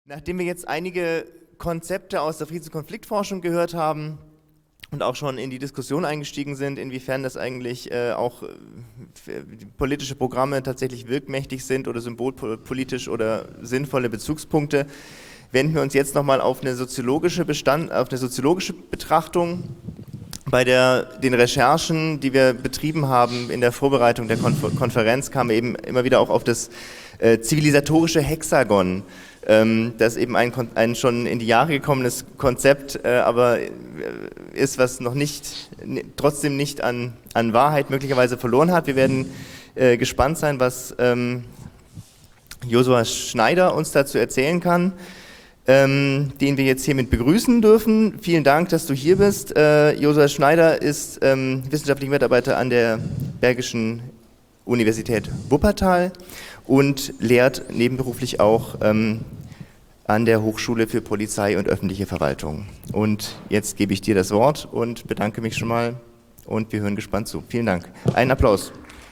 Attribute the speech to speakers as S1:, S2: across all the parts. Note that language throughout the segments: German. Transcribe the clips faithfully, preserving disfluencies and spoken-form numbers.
S1: Nachdem wir jetzt einige Konzepte aus der Friedens- und Konfliktforschung gehört haben und auch schon in die Diskussion eingestiegen sind, inwiefern das eigentlich äh, auch äh, politische Programme tatsächlich wirkmächtig sind oder symbolpolitisch oder sinnvolle Bezugspunkte, wenden wir uns jetzt nochmal auf eine soziologische Bestand, auf eine soziologische Betrachtung. Bei der, den Recherchen, die wir betrieben haben in der Vorbereitung der Konfer- Konferenz, kam eben immer wieder auch auf das äh, zivilisatorische Hexagon, ähm, das eben ein, ein schon in die Jahre gekommenes Konzept, äh, aber äh, ist, was noch nicht, trotzdem nicht an, an Wahrheit möglicherweise verloren hat. Wir werden äh, gespannt sein, was ähm, Josua Schneider uns dazu erzählen kann. Ähm, den wir jetzt hiermit begrüßen dürfen. Vielen Dank, dass du hier bist. Äh, Josua Schneider ist ähm, wissenschaftlicher Mitarbeiter an der Bergischen Universität Wuppertal und lehrt nebenberuflich auch ähm, an der Hochschule für Polizei und öffentliche Verwaltung. Und jetzt gebe ich dir das Wort und bedanke mich schon mal und wir hören gespannt zu. Vielen Dank. Einen Applaus.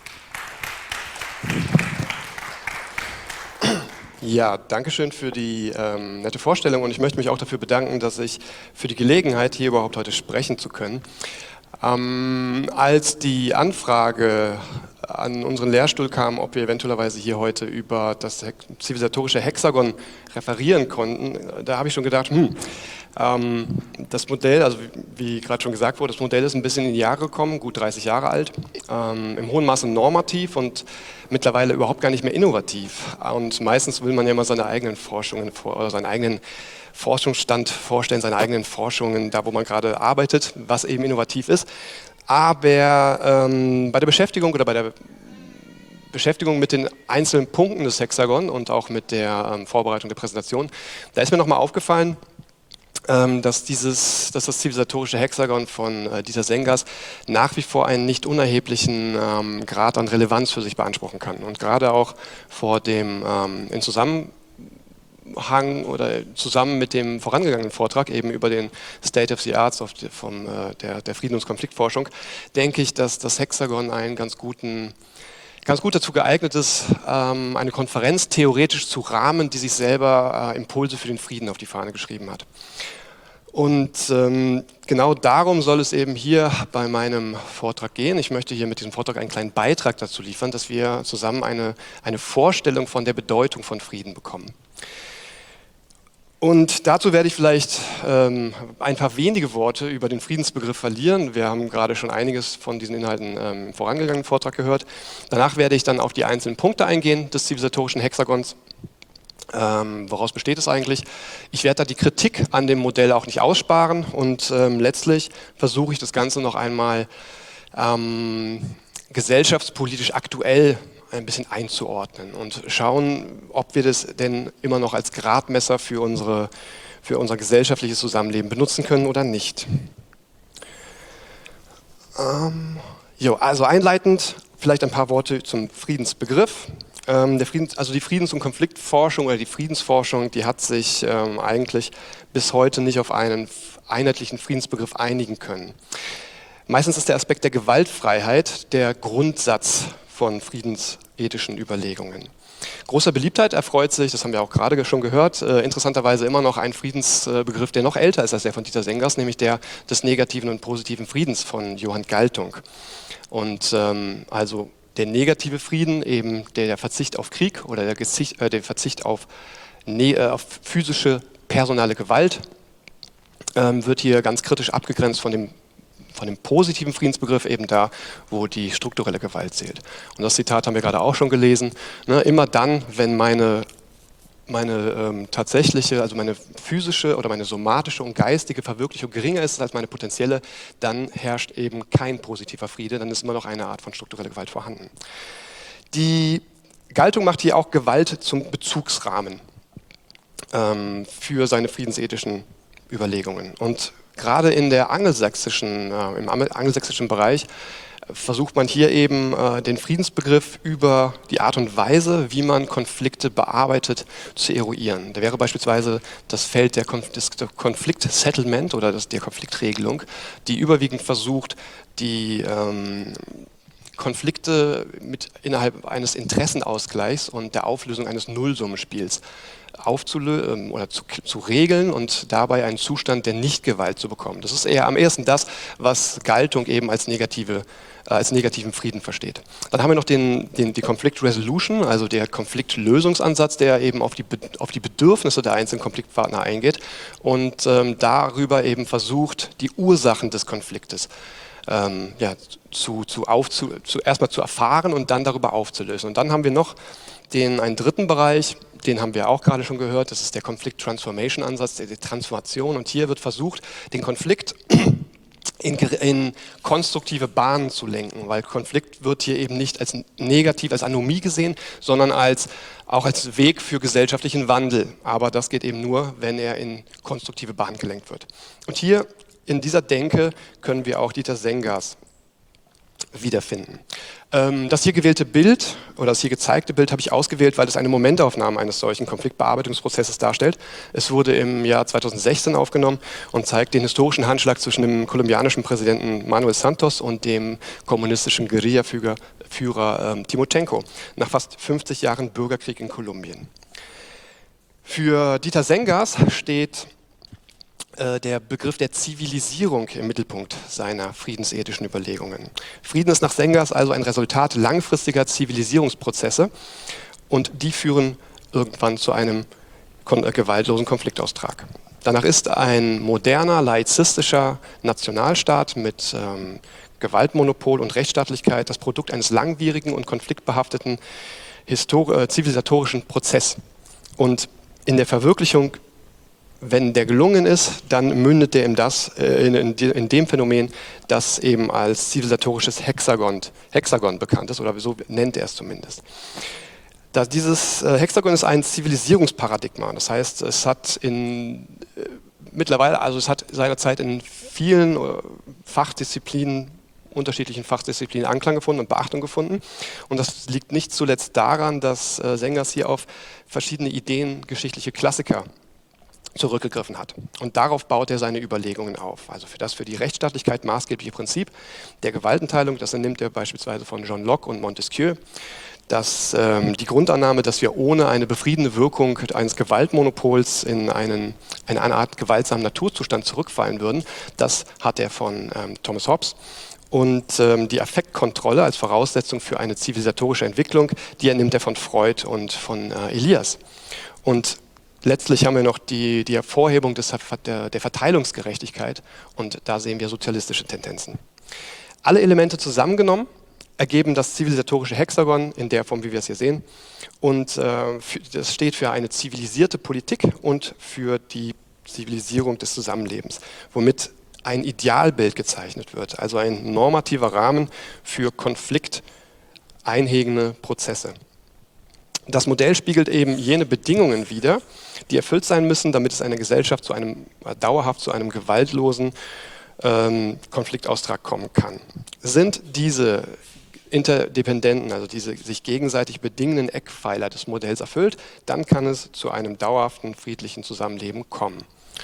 S2: Ja, danke schön für die ähm, nette Vorstellung und ich möchte mich auch dafür bedanken, dass ich für die Gelegenheit, hier überhaupt heute sprechen zu können. Ähm, als die Anfrage an unseren Lehrstuhl kam, ob wir eventuellerweise hier heute über das zivilisatorische Hexagon referieren konnten, da habe ich schon gedacht, hm, ähm, das Modell, also wie, wie gerade schon gesagt wurde, das Modell ist ein bisschen in die Jahre gekommen, gut dreißig Jahre alt, ähm, im hohen Maße normativ und mittlerweile überhaupt gar nicht mehr innovativ. Und meistens will man ja immer seine eigenen Forschungen oder seinen eigenen Forschungsstand vorstellen, seine eigenen Forschungen, da wo man gerade arbeitet, was eben innovativ ist. Aber ähm, bei der Beschäftigung oder bei der Beschäftigung mit den einzelnen Punkten des Hexagon und auch mit der ähm, Vorbereitung der Präsentation, da ist mir nochmal aufgefallen, ähm, dass, dieses, dass das zivilisatorische Hexagon von äh, Dieter Sengers nach wie vor einen nicht unerheblichen ähm, Grad an Relevanz für sich beanspruchen kann. Und gerade auch vor dem ähm, in Zusammenhang Hang oder zusammen mit dem vorangegangenen Vortrag eben über den State of the Arts of the, von äh, der, der Friedens- und Konfliktforschung, denke ich, dass das Hexagon einen ganz guten, ganz gut dazu geeignet ist, ähm, eine Konferenz theoretisch zu rahmen, die sich selber äh, Impulse für den Frieden auf die Fahne geschrieben hat. Und ähm, genau darum soll es eben hier bei meinem Vortrag gehen. Ich möchte hier mit diesem Vortrag einen kleinen Beitrag dazu liefern, dass wir zusammen eine, eine Vorstellung von der Bedeutung von Frieden bekommen. Und dazu werde ich vielleicht ähm, ein paar wenige Worte über den Friedensbegriff verlieren. Wir haben gerade schon einiges von diesen Inhalten ähm, im vorangegangenen Vortrag gehört. Danach werde ich dann auf die einzelnen Punkte eingehen des zivilisatorischen Hexagons. Ähm, woraus besteht es eigentlich? Ich werde da die Kritik an dem Modell auch nicht aussparen und ähm, letztlich versuche ich das Ganze noch einmal ähm, gesellschaftspolitisch aktuell ein bisschen einzuordnen und schauen, ob wir das denn immer noch als Gradmesser für, unsere, für unser gesellschaftliches Zusammenleben benutzen können oder nicht. Ähm, jo, also einleitend vielleicht ein paar Worte zum Friedensbegriff. Ähm, der Friedens, also die Friedens- und Konfliktforschung oder die Friedensforschung, die hat sich ähm, eigentlich bis heute nicht auf einen einheitlichen Friedensbegriff einigen können. Meistens ist der Aspekt der Gewaltfreiheit der Grundsatz von friedensethischen Überlegungen. Großer Beliebtheit erfreut sich, das haben wir auch gerade schon gehört, äh, interessanterweise immer noch ein Friedensbegriff, der noch älter ist als der von Dieter Sengers, nämlich der des negativen und positiven Friedens von Johann Galtung. Und ähm, also der negative Frieden, eben der, der Verzicht auf Krieg oder der, Gesicht, äh, der Verzicht auf, ne, äh, auf physische, personale Gewalt, ähm, wird hier ganz kritisch abgegrenzt von dem von dem positiven Friedensbegriff eben da, wo die strukturelle Gewalt zählt. Und das Zitat haben wir gerade auch schon gelesen. Ne, immer dann, wenn meine, meine ähm, tatsächliche, also meine physische oder meine somatische und geistige Verwirklichung geringer ist als meine potenzielle, dann herrscht eben kein positiver Friede, dann ist immer noch eine Art von struktureller Gewalt vorhanden. Die Galtung macht hier auch Gewalt zum Bezugsrahmen ähm, für seine friedensethischen Überlegungen. Und gerade in der angelsächsischen, äh, im angelsächsischen Bereich äh, versucht man hier eben äh, den Friedensbegriff über die Art und Weise, wie man Konflikte bearbeitet, zu eruieren. Da wäre beispielsweise das Feld der Konf des Konflikt-Settlement oder das, der Konfliktregelung, die überwiegend versucht, die ähm, Konflikte mit, innerhalb eines Interessenausgleichs und der Auflösung eines Nullsummenspiels aufzulösen oder zu, zu regeln und dabei einen Zustand der Nichtgewalt zu bekommen. Das ist eher am ehesten das, was Galtung eben als, negative, äh, als negativen Frieden versteht. Dann haben wir noch den, den, die Conflict Resolution, also der Konfliktlösungsansatz, der eben auf die, auf die Bedürfnisse der einzelnen Konfliktpartner eingeht und ähm, darüber eben versucht, die Ursachen des Konfliktes ähm, ja, zu, zu, auf, zu, zu, erstmal zu erfahren und dann darüber aufzulösen. Und dann haben wir noch den, einen dritten Bereich, den haben wir auch gerade schon gehört, das ist der Conflict Transformation Ansatz, die Transformation. Und hier wird versucht, den Konflikt in, in konstruktive Bahnen zu lenken, weil Konflikt wird hier eben nicht als negativ, als Anomie gesehen, sondern als, auch als Weg für gesellschaftlichen Wandel. Aber das geht eben nur, wenn er in konstruktive Bahnen gelenkt wird. Und hier in dieser Denke können wir auch Dieter Sengers wiederfinden. Das hier gewählte Bild oder das hier gezeigte Bild habe ich ausgewählt, weil es eine Momentaufnahme eines solchen Konfliktbearbeitungsprozesses darstellt. Es wurde im Jahr zweitausendsechzehn aufgenommen und zeigt den historischen Handschlag zwischen dem kolumbianischen Präsidenten Manuel Santos und dem kommunistischen Guerillaführer Führer, ähm, Timochenko nach fast fünfzig Jahren Bürgerkrieg in Kolumbien. Für Dieter Sengers steht der Begriff der Zivilisierung im Mittelpunkt seiner friedensethischen Überlegungen. Frieden ist nach Sengers also ein Resultat langfristiger Zivilisierungsprozesse und die führen irgendwann zu einem gewaltlosen Konfliktaustrag. Danach ist ein moderner, laizistischer Nationalstaat mit ähm, Gewaltmonopol und Rechtsstaatlichkeit das Produkt eines langwierigen und konfliktbehafteten äh, zivilisatorischen Prozesses. Und in der Verwirklichung, wenn der gelungen ist, dann mündet der in, das, in, in, in dem Phänomen, das eben als zivilisatorisches Hexagon, Hexagon bekannt ist, oder so nennt er es zumindest. Das, dieses Hexagon ist ein Zivilisierungsparadigma. Das heißt, es hat in, mittlerweile, also es hat seinerzeit in vielen Fachdisziplinen, unterschiedlichen Fachdisziplinen Anklang gefunden und Beachtung gefunden. Und das liegt nicht zuletzt daran, dass Sengers hier auf verschiedene Ideen, geschichtliche Klassiker zurückgegriffen hat. Und darauf baut er seine Überlegungen auf. Also für das für die Rechtsstaatlichkeit maßgebliche Prinzip der Gewaltenteilung, das nimmt er beispielsweise von John Locke und Montesquieu, dass ähm, die Grundannahme, dass wir ohne eine befriedende Wirkung eines Gewaltmonopols in einen, eine, eine Art gewaltsamen Naturzustand zurückfallen würden, das hat er von ähm, Thomas Hobbes. Und ähm, die Affektkontrolle als Voraussetzung für eine zivilisatorische Entwicklung, die nimmt er von Freud und von äh, Elias. Und letztlich haben wir noch die, die Hervorhebung des, der, der Verteilungsgerechtigkeit und da sehen wir sozialistische Tendenzen. Alle Elemente zusammengenommen ergeben das zivilisatorische Hexagon in der Form, wie wir es hier sehen. Und äh, für, das steht für eine zivilisierte Politik und für die Zivilisierung des Zusammenlebens, womit ein Idealbild gezeichnet wird, also ein normativer Rahmen für konflikteinhegende Prozesse. Das Modell spiegelt eben jene Bedingungen wider, die erfüllt sein müssen, damit es eine Gesellschaft zu einem, dauerhaft zu einem gewaltlosen ähm, Konfliktaustrag kommen kann. Sind diese interdependenten, also diese sich gegenseitig bedingenden Eckpfeiler des Modells erfüllt, dann kann es zu einem dauerhaften, friedlichen Zusammenleben kommen.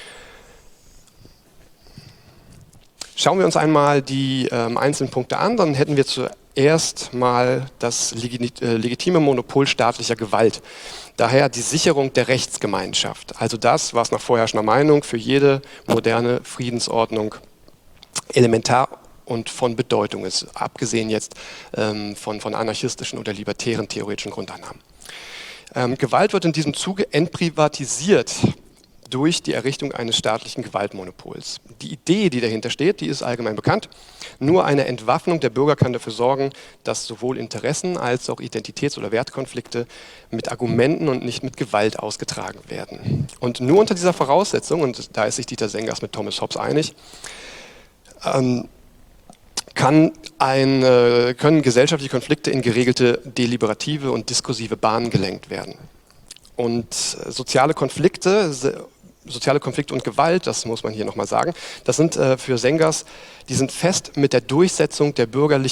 S2: Schauen wir uns einmal die ähm, einzelnen Punkte an, dann hätten wir zuerst mal das legitime Monopol staatlicher Gewalt. Daher die Sicherung der Rechtsgemeinschaft, also das, was nach vorherrschender Meinung für jede moderne Friedensordnung elementar und von Bedeutung ist, abgesehen jetzt ähm, von, von anarchistischen oder libertären theoretischen Grundannahmen. Ähm, Gewalt wird in diesem Zuge entprivatisiert durch die Errichtung eines staatlichen Gewaltmonopols. Die Idee, die dahinter steht, die ist allgemein bekannt. Nur eine Entwaffnung der Bürger kann dafür sorgen, dass sowohl Interessen als auch Identitäts- oder Wertkonflikte mit Argumenten und nicht mit Gewalt ausgetragen werden. Und nur unter dieser Voraussetzung, und da ist sich Dieter Sengers mit Thomas Hobbes einig, ähm, kann ein, äh, können gesellschaftliche Konflikte in geregelte deliberative und diskursive Bahnen gelenkt werden. Und soziale Konflikte, soziale Konflikte und Gewalt, das muss man hier nochmal sagen, das sind äh, für Sengers, die sind fest mit der Durchsetzung der bürgerlichen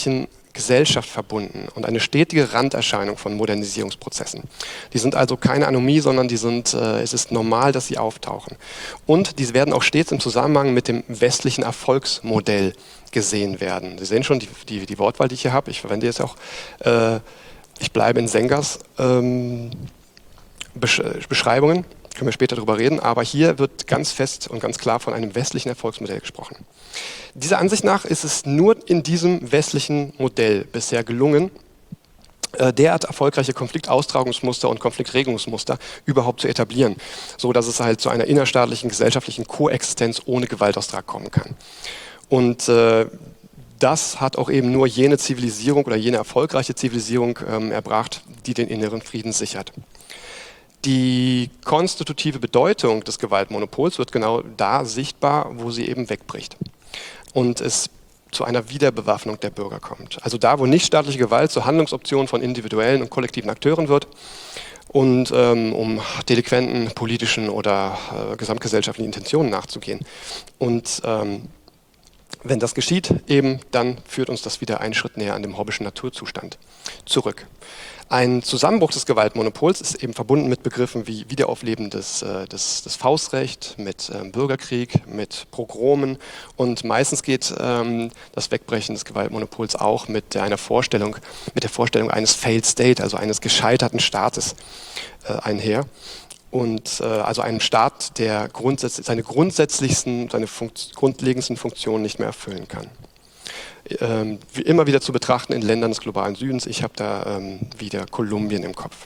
S2: Gesellschaft verbunden und eine stetige Randerscheinung von Modernisierungsprozessen. Die sind also keine Anomie, sondern die sind, äh, es ist normal, dass sie auftauchen. Und diese werden auch stets im Zusammenhang mit dem westlichen Erfolgsmodell gesehen werden. Sie sehen schon die, die, die Wortwahl, die ich hier habe. Ich verwende jetzt auch, äh, ich bleibe in Sengers ähm, Besch Beschreibungen. Können wir später darüber reden, aber hier wird ganz fest und ganz klar von einem westlichen Erfolgsmodell gesprochen. Dieser Ansicht nach ist es nur in diesem westlichen Modell bisher gelungen, derart erfolgreiche Konfliktaustragungsmuster und Konfliktregelungsmuster überhaupt zu etablieren, so dass es halt zu einer innerstaatlichen gesellschaftlichen Koexistenz ohne Gewaltaustrag kommen kann. Und äh, das hat auch eben nur jene Zivilisierung oder jene erfolgreiche Zivilisierung ähm, erbracht, die den inneren Frieden sichert. Die konstitutive Bedeutung des Gewaltmonopols wird genau da sichtbar, wo sie eben wegbricht und es zu einer Wiederbewaffnung der Bürger kommt. Also da, wo nichtstaatliche Gewalt zur Handlungsoption von individuellen und kollektiven Akteuren wird und ähm, um delinquenten politischen oder äh, gesamtgesellschaftlichen Intentionen nachzugehen. Und ähm, wenn das geschieht, eben, dann führt uns das wieder einen Schritt näher an dem hobbischen Naturzustand zurück. Ein Zusammenbruch des Gewaltmonopols ist eben verbunden mit Begriffen wie Wiederaufleben des, äh, des, des Faustrechts, mit ähm, Bürgerkrieg, mit Pogromen und meistens geht ähm, das Wegbrechen des Gewaltmonopols auch mit einer Vorstellung, mit der Vorstellung eines Failed State, also eines gescheiterten Staates äh, einher. Und äh, also einem Staat, der grundsätzlich, seine grundsätzlichsten, seine funkt, grundlegendsten Funktionen nicht mehr erfüllen kann. Ähm, wie immer wieder zu betrachten in Ländern des globalen Südens. Ich habe da ähm, wieder Kolumbien im Kopf.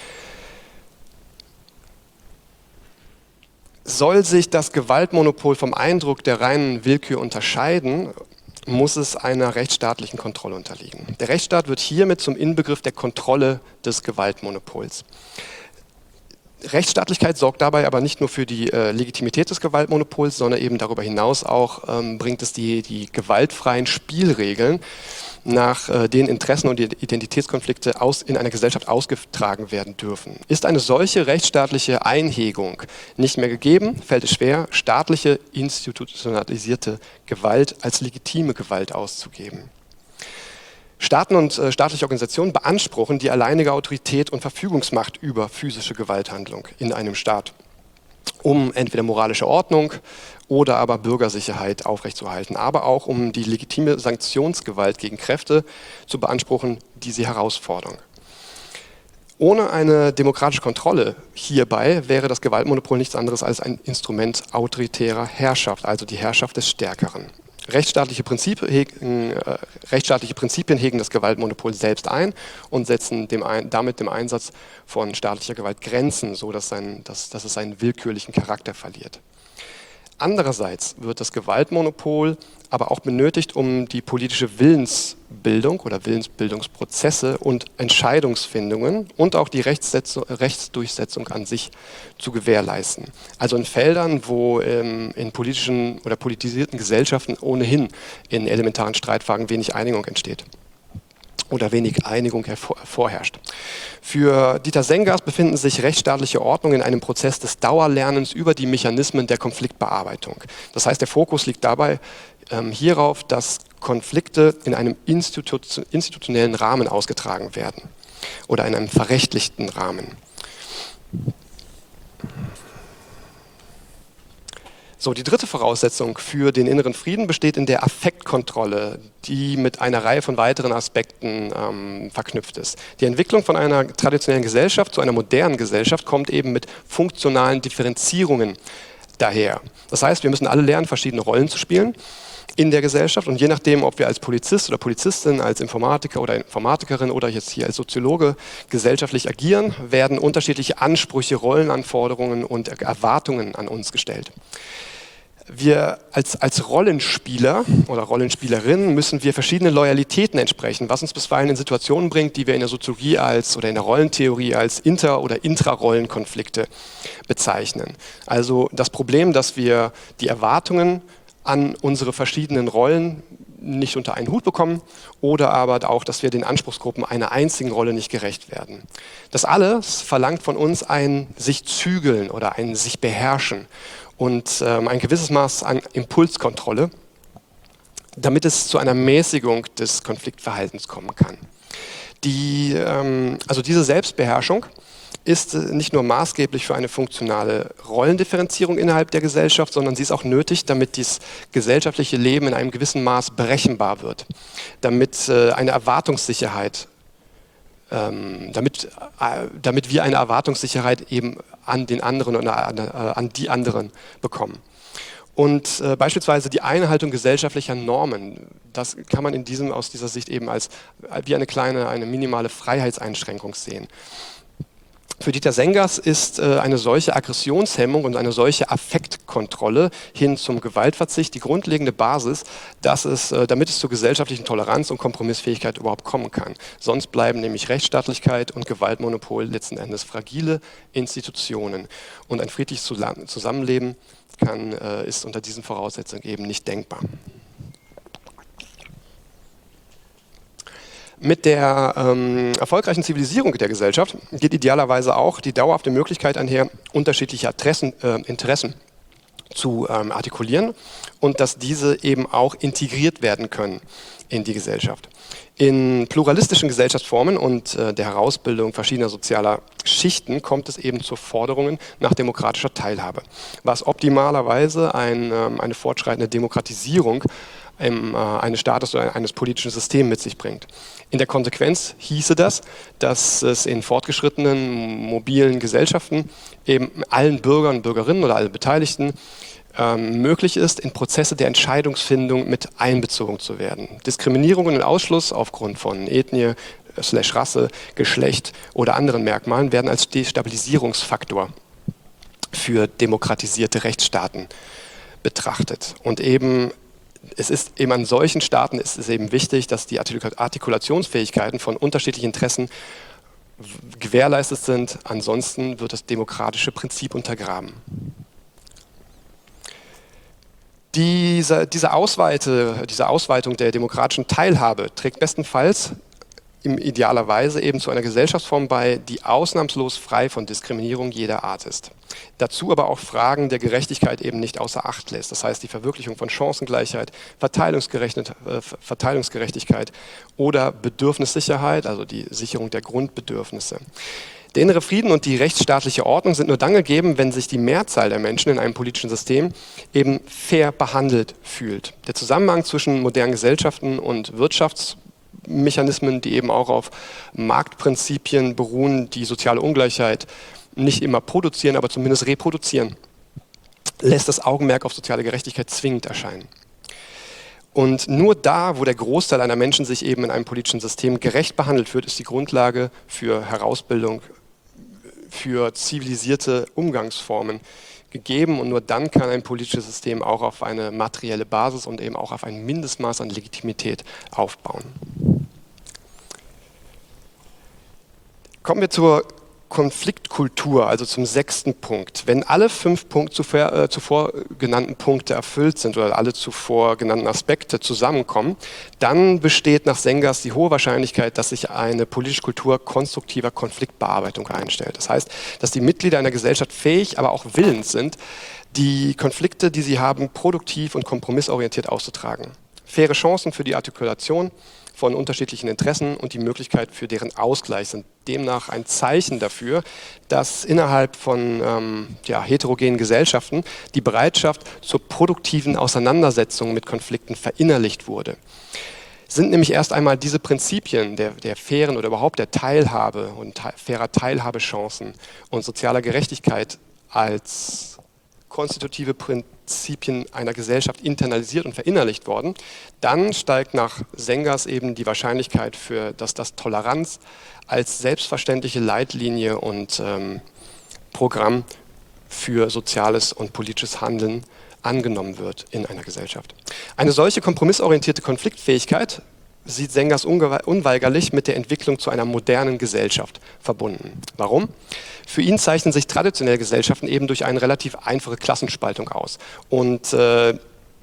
S2: Soll sich das Gewaltmonopol vom Eindruck der reinen Willkür unterscheiden, muss es einer rechtsstaatlichen Kontrolle unterliegen. Der Rechtsstaat wird hiermit zum Inbegriff der Kontrolle des Gewaltmonopols. Rechtsstaatlichkeit sorgt dabei aber nicht nur für die äh, Legitimität des Gewaltmonopols, sondern eben darüber hinaus auch ähm, bringt es die, die gewaltfreien Spielregeln, nach äh, denen Interessen und Identitätskonflikte aus, in einer Gesellschaft ausgetragen werden dürfen. Ist eine solche rechtsstaatliche Einhegung nicht mehr gegeben, fällt es schwer, staatliche institutionalisierte Gewalt als legitime Gewalt auszugeben. Staaten und äh, staatliche Organisationen beanspruchen die alleinige Autorität und Verfügungsmacht über physische Gewalthandlung in einem Staat, um entweder moralische Ordnung oder aber Bürgersicherheit aufrechtzuerhalten, aber auch um die legitime Sanktionsgewalt gegen Kräfte zu beanspruchen, die sie herausfordern. Ohne eine demokratische Kontrolle hierbei wäre das Gewaltmonopol nichts anderes als ein Instrument autoritärer Herrschaft, also die Herrschaft des Stärkeren. Rechtsstaatliche Prinzipien, hegen, äh, rechtsstaatliche Prinzipien hegen das Gewaltmonopol selbst ein und setzen dem ein, damit dem Einsatz von staatlicher Gewalt Grenzen, so dass, sein, dass, dass es seinen willkürlichen Charakter verliert. Andererseits wird das Gewaltmonopol aber auch benötigt, um die politische Willensbildung oder Willensbildungsprozesse und Entscheidungsfindungen und auch die Rechtsdurchsetzung an sich zu gewährleisten. Also in Feldern, wo ähm, in politischen oder politisierten Gesellschaften ohnehin in elementaren Streitfragen wenig Einigung entsteht oder wenig Einigung vorherrscht. Für Dieter Sengers befinden sich rechtsstaatliche Ordnungen in einem Prozess des Dauerlernens über die Mechanismen der Konfliktbearbeitung. Das heißt, der Fokus liegt dabei ähm, hierauf, dass Konflikte in einem institu institutionellen Rahmen ausgetragen werden oder in einem verrechtlichten Rahmen. So, die dritte Voraussetzung für den inneren Frieden besteht in der Affektkontrolle, die mit einer Reihe von weiteren Aspekten ähm, verknüpft ist. Die Entwicklung von einer traditionellen Gesellschaft zu einer modernen Gesellschaft kommt eben mit funktionalen Differenzierungen daher. Das heißt, wir müssen alle lernen, verschiedene Rollen zu spielen in der Gesellschaft und je nachdem, ob wir als Polizist oder Polizistin, als Informatiker oder Informatikerin oder jetzt hier als Soziologe gesellschaftlich agieren, werden unterschiedliche Ansprüche, Rollenanforderungen und Erwartungen an uns gestellt. Wir als, als Rollenspieler oder Rollenspielerinnen müssen wir verschiedene Loyalitäten entsprechen, was uns bisweilen in Situationen bringt, die wir in der Soziologie als oder in der Rollentheorie als Inter- oder Intrarollenkonflikte bezeichnen. Also das Problem, dass wir die Erwartungen an unsere verschiedenen Rollen nicht unter einen Hut bekommen oder aber auch, dass wir den Anspruchsgruppen einer einzigen Rolle nicht gerecht werden. Das alles verlangt von uns ein sich zügeln oder ein sich beherrschen und ähm, ein gewisses Maß an Impulskontrolle, damit es zu einer Mäßigung des Konfliktverhaltens kommen kann. Die, ähm, also diese Selbstbeherrschung ist nicht nur maßgeblich für eine funktionale Rollendifferenzierung innerhalb der Gesellschaft, sondern sie ist auch nötig, damit dieses gesellschaftliche Leben in einem gewissen Maß berechenbar wird, damit äh, eine Erwartungssicherheit, ähm, damit, äh, damit wir eine Erwartungssicherheit eben an den anderen und an, äh, an die anderen bekommen. Und äh, beispielsweise die Einhaltung gesellschaftlicher Normen, das kann man in diesem, aus dieser Sicht eben als wie eine kleine, eine minimale Freiheitseinschränkung sehen. Für Dieter Sengers ist äh, eine solche Aggressionshemmung und eine solche Affektkontrolle hin zum Gewaltverzicht die grundlegende Basis, dass es, äh, damit es zur gesellschaftlichen Toleranz und Kompromissfähigkeit überhaupt kommen kann. Sonst bleiben nämlich Rechtsstaatlichkeit und Gewaltmonopol letzten Endes fragile Institutionen. Und ein friedliches Zusammenleben kann, äh, ist unter diesen Voraussetzungen eben nicht denkbar. Mit der ähm, erfolgreichen Zivilisierung der Gesellschaft geht idealerweise auch die dauerhafte Möglichkeit einher, unterschiedliche Interessen, äh, Interessen zu ähm, artikulieren und dass diese eben auch integriert werden können in die Gesellschaft. In pluralistischen Gesellschaftsformen und äh, der Herausbildung verschiedener sozialer Schichten kommt es eben zu Forderungen nach demokratischer Teilhabe, was optimalerweise ein, ähm, eine fortschreitende Demokratisierung Im, äh, eines Staates oder eines politischen Systems mit sich bringt. In der Konsequenz hieße das, dass es in fortgeschrittenen, mobilen Gesellschaften eben allen Bürgern und Bürgerinnen oder allen Beteiligten ähm, möglich ist, in Prozesse der Entscheidungsfindung mit einbezogen zu werden. Diskriminierung und Ausschluss aufgrund von Ethnie, slash Rasse, Geschlecht oder anderen Merkmalen werden als Destabilisierungsfaktor für demokratisierte Rechtsstaaten betrachtet. Und eben es ist eben an solchen Staaten ist es eben wichtig, dass die Artikulationsfähigkeiten von unterschiedlichen Interessen gewährleistet sind. Ansonsten wird das demokratische Prinzip untergraben. Diese, diese, Ausweite, diese Ausweitung der demokratischen Teilhabe trägt bestenfalls im idealerweise eben zu einer Gesellschaftsform bei, die ausnahmslos frei von Diskriminierung jeder Art ist. Dazu aber auch Fragen der Gerechtigkeit eben nicht außer Acht lässt. Das heißt, die Verwirklichung von Chancengleichheit, Verteilungsgerechtigkeit oder Bedürfnissicherheit, also die Sicherung der Grundbedürfnisse. Der innere Frieden und die rechtsstaatliche Ordnung sind nur dann gegeben, wenn sich die Mehrzahl der Menschen in einem politischen System eben fair behandelt fühlt. Der Zusammenhang zwischen modernen Gesellschaften und Wirtschafts Mechanismen, die eben auch auf Marktprinzipien beruhen, die soziale Ungleichheit nicht immer produzieren, aber zumindest reproduzieren, lässt das Augenmerk auf soziale Gerechtigkeit zwingend erscheinen. Und nur da, wo der Großteil einer Menschen sich eben in einem politischen System gerecht behandelt wird, ist die Grundlage für Herausbildung, für zivilisierte Umgangsformen gegeben und nur dann kann ein politisches System auch auf eine materielle Basis und eben auch auf ein Mindestmaß an Legitimität aufbauen. Kommen wir zur Konfliktkultur, also zum sechsten Punkt. Wenn alle fünf Punkt zuvor, äh, zuvor genannten Punkte erfüllt sind oder alle zuvor genannten Aspekte zusammenkommen, dann besteht nach Sengers die hohe Wahrscheinlichkeit, dass sich eine politische Kultur konstruktiver Konfliktbearbeitung einstellt. Das heißt, dass die Mitglieder einer Gesellschaft fähig, aber auch willens sind, die Konflikte, die sie haben, produktiv und kompromissorientiert auszutragen. Faire Chancen für die Artikulation von unterschiedlichen Interessen und die Möglichkeit für deren Ausgleich sind demnach ein Zeichen dafür, dass innerhalb von ähm, ja, heterogenen Gesellschaften die Bereitschaft zur produktiven Auseinandersetzung mit Konflikten verinnerlicht wurde. Sind nämlich erst einmal diese Prinzipien der, der fairen oder überhaupt der Teilhabe und te- fairer Teilhabechancen und sozialer Gerechtigkeit als konstitutive Prinzipien einer Gesellschaft internalisiert und verinnerlicht worden, dann steigt nach Sengers eben die Wahrscheinlichkeit für, dass das Toleranz als selbstverständliche Leitlinie und ähm, Programm für soziales und politisches Handeln angenommen wird in einer Gesellschaft. Eine solche kompromissorientierte Konfliktfähigkeit sieht Sengers unweigerlich mit der Entwicklung zu einer modernen Gesellschaft verbunden. Warum? Für ihn zeichnen sich traditionelle Gesellschaften eben durch eine relativ einfache Klassenspaltung aus. Und äh,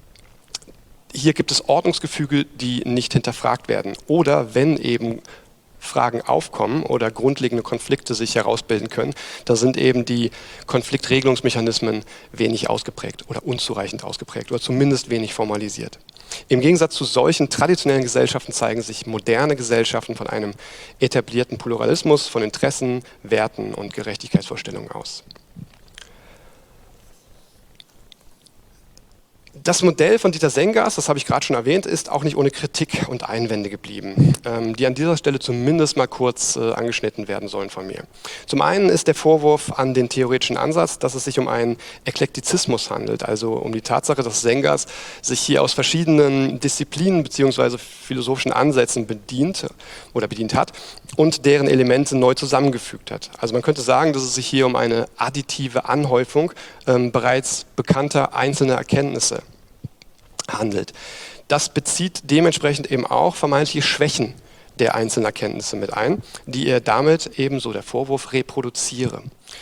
S2: hier gibt es Ordnungsgefüge, die nicht hinterfragt werden. Oder wenn eben Fragen aufkommen oder grundlegende Konflikte sich herausbilden können, da sind eben die Konfliktregelungsmechanismen wenig ausgeprägt oder unzureichend ausgeprägt oder zumindest wenig formalisiert. Im Gegensatz zu solchen traditionellen Gesellschaften zeigen sich moderne Gesellschaften von einem etablierten Pluralismus von Interessen, Werten und Gerechtigkeitsvorstellungen aus. Das Modell von Dieter Sengers, das habe ich gerade schon erwähnt, ist auch nicht ohne Kritik und Einwände geblieben, ähm, die an dieser Stelle zumindest mal kurz äh, angeschnitten werden sollen von mir. Zum einen ist der Vorwurf an den theoretischen Ansatz, dass es sich um einen Eklektizismus handelt, also um die Tatsache, dass Sengers sich hier aus verschiedenen Disziplinen bzw. philosophischen Ansätzen bedient oder bedient hat und deren Elemente neu zusammengefügt hat. Also man könnte sagen, dass es sich hier um eine additive Anhäufung ähm, bereits bekannter einzelner Erkenntnisse handelt. Das bezieht dementsprechend eben auch vermeintliche Schwächen der einzelnen Erkenntnisse mit ein, die er damit ebenso der Vorwurf reproduziere.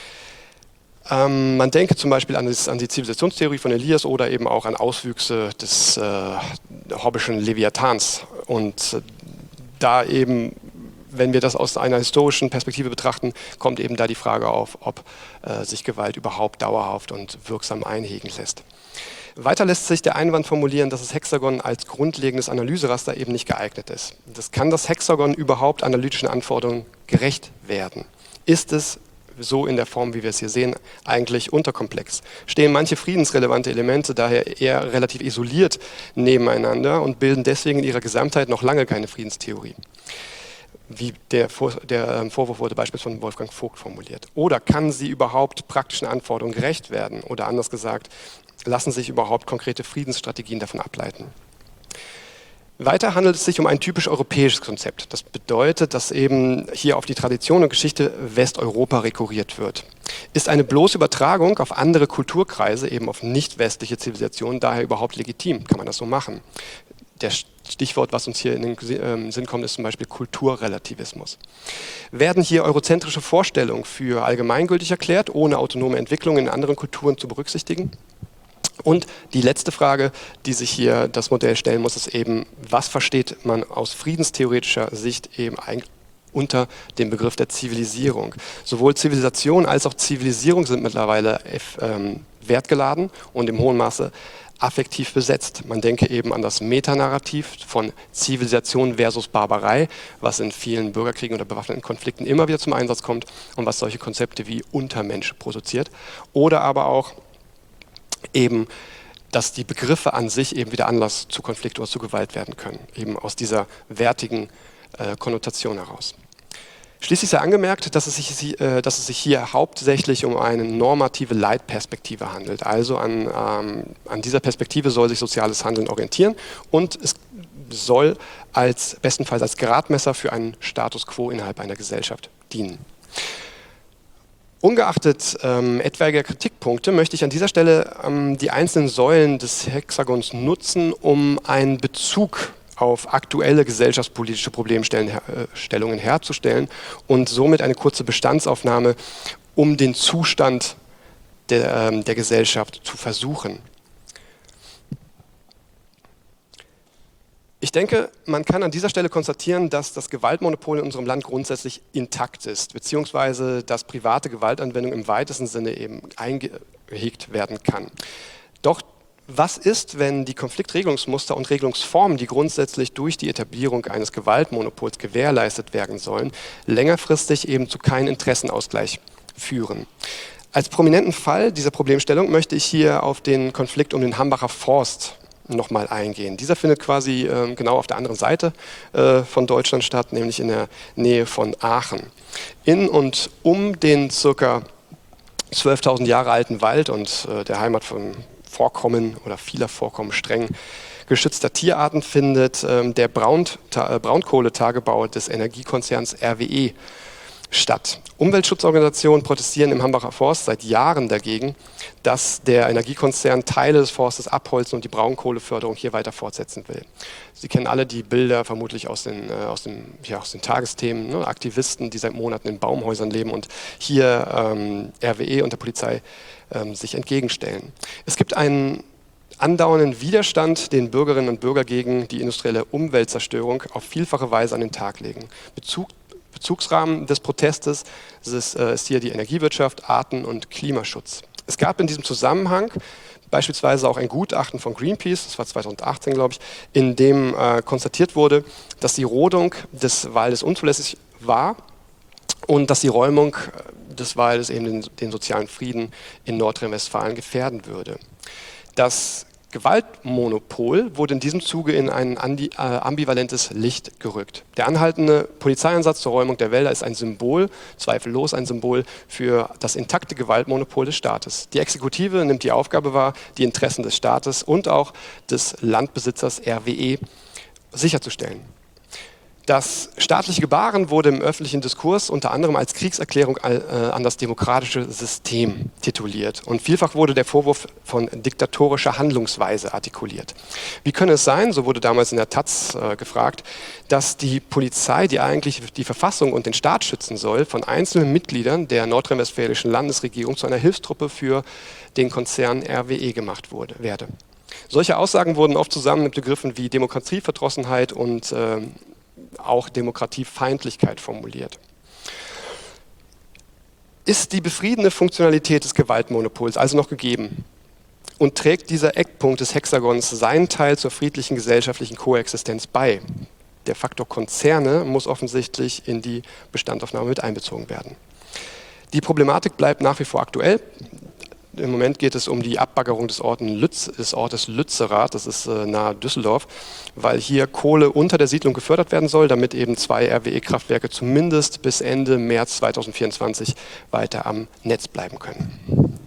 S2: Ähm, man denke zum Beispiel an, das, an die Zivilisationstheorie von Elias oder eben auch an Auswüchse des äh, Hobbes'schen Leviathans. Und äh, da eben, wenn wir das aus einer historischen Perspektive betrachten, kommt eben da die Frage auf, ob äh, sich Gewalt überhaupt dauerhaft und wirksam einhegen lässt. Weiter lässt sich der Einwand formulieren, dass das Hexagon als grundlegendes Analyseraster eben nicht geeignet ist. Das kann das Hexagon überhaupt analytischen Anforderungen gerecht werden? Ist es so in der Form, wie wir es hier sehen, eigentlich unterkomplex? Stehen manche friedensrelevante Elemente daher eher relativ isoliert nebeneinander und bilden deswegen in ihrer Gesamtheit noch lange keine Friedenstheorie? Wie der, Vor der Vorwurf wurde beispielsweise von Wolfgang Vogt formuliert. Oder kann sie überhaupt praktischen Anforderungen gerecht werden? Oder anders gesagt, lassen sich überhaupt konkrete Friedensstrategien davon ableiten? Weiter handelt es sich um ein typisch europäisches Konzept. Das bedeutet, dass eben hier auf die Tradition und Geschichte Westeuropa rekurriert wird. Ist eine bloße Übertragung auf andere Kulturkreise, eben auf nicht-westliche Zivilisationen, daher überhaupt legitim? Kann man das so machen? Der Stichwort, was uns hier in den Sinn kommt, ist zum Beispiel Kulturrelativismus. Werden hier eurozentrische Vorstellungen für allgemeingültig erklärt, ohne autonome Entwicklungen in anderen Kulturen zu berücksichtigen? Und die letzte Frage, die sich hier das Modell stellen muss, ist eben, was versteht man aus friedenstheoretischer Sicht eben eigentlich unter dem Begriff der Zivilisierung? Sowohl Zivilisation als auch Zivilisierung sind mittlerweile ähm, wertgeladen und im hohen Maße affektiv besetzt. Man denke eben an das Metanarrativ von Zivilisation versus Barbarei, was in vielen Bürgerkriegen oder bewaffneten Konflikten immer wieder zum Einsatz kommt und was solche Konzepte wie Untermensch produziert. Oder aber auch eben, dass die Begriffe an sich eben wieder Anlass zu Konflikt oder zu Gewalt werden können, eben aus dieser wertigen äh, Konnotation heraus. Schließlich sei angemerkt, dass es, sich, äh, dass es sich hier hauptsächlich um eine normative Leitperspektive handelt. Also an, ähm, an dieser Perspektive soll sich soziales Handeln orientieren und es soll als, bestenfalls als Gradmesser für einen Status quo innerhalb einer Gesellschaft dienen. Ungeachtet ähm, etwaiger Kritikpunkte möchte ich an dieser Stelle ähm, die einzelnen Säulen des Hexagons nutzen, um einen Bezug auf aktuelle gesellschaftspolitische Problemstellungen herzustellen und somit eine kurze Bestandsaufnahme, um den Zustand der, ähm, der Gesellschaft zu versuchen. Ich denke, man kann an dieser Stelle konstatieren, dass das Gewaltmonopol in unserem Land grundsätzlich intakt ist, beziehungsweise dass private Gewaltanwendung im weitesten Sinne eben eingehegt werden kann. Doch was ist, wenn die Konfliktregelungsmuster und Regelungsformen, die grundsätzlich durch die Etablierung eines Gewaltmonopols gewährleistet werden sollen, längerfristig eben zu keinem Interessenausgleich führen? Als prominenten Fall dieser Problemstellung möchte ich hier auf den Konflikt um den Hambacher Forst nochmal eingehen. Dieser findet quasi äh, genau auf der anderen Seite äh, von Deutschland statt, nämlich in der Nähe von Aachen. In und um den circa zwölftausend Jahre alten Wald und äh, der Heimat von Vorkommen oder vieler Vorkommen streng geschützter Tierarten findet äh, der Braun, äh, Braunkohletagebau des Energiekonzerns R W E statt. Umweltschutzorganisationen protestieren im Hambacher Forst seit Jahren dagegen, dass der Energiekonzern Teile des Forstes abholzen und die Braunkohleförderung hier weiter fortsetzen will. Sie kennen alle die Bilder vermutlich aus den, äh, aus den, ja, aus den Tagesthemen, ne? Aktivisten, die seit Monaten in Baumhäusern leben und hier ähm, R W E und der Polizei ähm, sich entgegenstellen. Es gibt einen andauernden Widerstand, den Bürgerinnen und Bürger gegen die industrielle Umweltzerstörung auf vielfache Weise an den Tag legen. Bezug Bezugsrahmen des Protestes ist, äh, ist hier die Energiewirtschaft, Arten- und Klimaschutz. Es gab in diesem Zusammenhang beispielsweise auch ein Gutachten von Greenpeace, das war zweitausendachtzehn, glaube ich, in dem äh, konstatiert wurde, dass die Rodung des Waldes unzulässig war und dass die Räumung des Waldes eben den, den sozialen Frieden in Nordrhein-Westfalen gefährden würde. Das Gewaltmonopol wurde in diesem Zuge in ein ambivalentes Licht gerückt. Der anhaltende Polizeieinsatz zur Räumung der Wälder ist ein Symbol, zweifellos ein Symbol für das intakte Gewaltmonopol des Staates. Die Exekutive nimmt die Aufgabe wahr, die Interessen des Staates und auch des Landbesitzers R W E sicherzustellen. Das staatliche Gebaren wurde im öffentlichen Diskurs unter anderem als Kriegserklärung an das demokratische System tituliert. Und vielfach wurde der Vorwurf von diktatorischer Handlungsweise artikuliert. Wie könne es sein, so wurde damals in der Taz äh, gefragt, dass die Polizei, die eigentlich die Verfassung und den Staat schützen soll, von einzelnen Mitgliedern der nordrhein-westfälischen Landesregierung zu einer Hilfstruppe für den Konzern R W E gemacht wurde, werde. Solche Aussagen wurden oft zusammen mit Begriffen wie Demokratieverdrossenheit und äh, auch Demokratiefeindlichkeit formuliert. Ist die befriedende Funktionalität des Gewaltmonopols also noch gegeben? Und trägt dieser Eckpunkt des Hexagons seinen Teil zur friedlichen gesellschaftlichen Koexistenz bei? Der Faktor Konzerne muss offensichtlich in die Bestandsaufnahme mit einbezogen werden. Die Problematik bleibt nach wie vor aktuell. Im Moment geht es um die Abbaggerung des, Lütz, des Ortes Lützerath, das ist äh, nahe Düsseldorf, weil hier Kohle unter der Siedlung gefördert werden soll, damit eben zwei R W E-Kraftwerke zumindest bis Ende März zweitausendvierundzwanzig weiter am Netz bleiben können.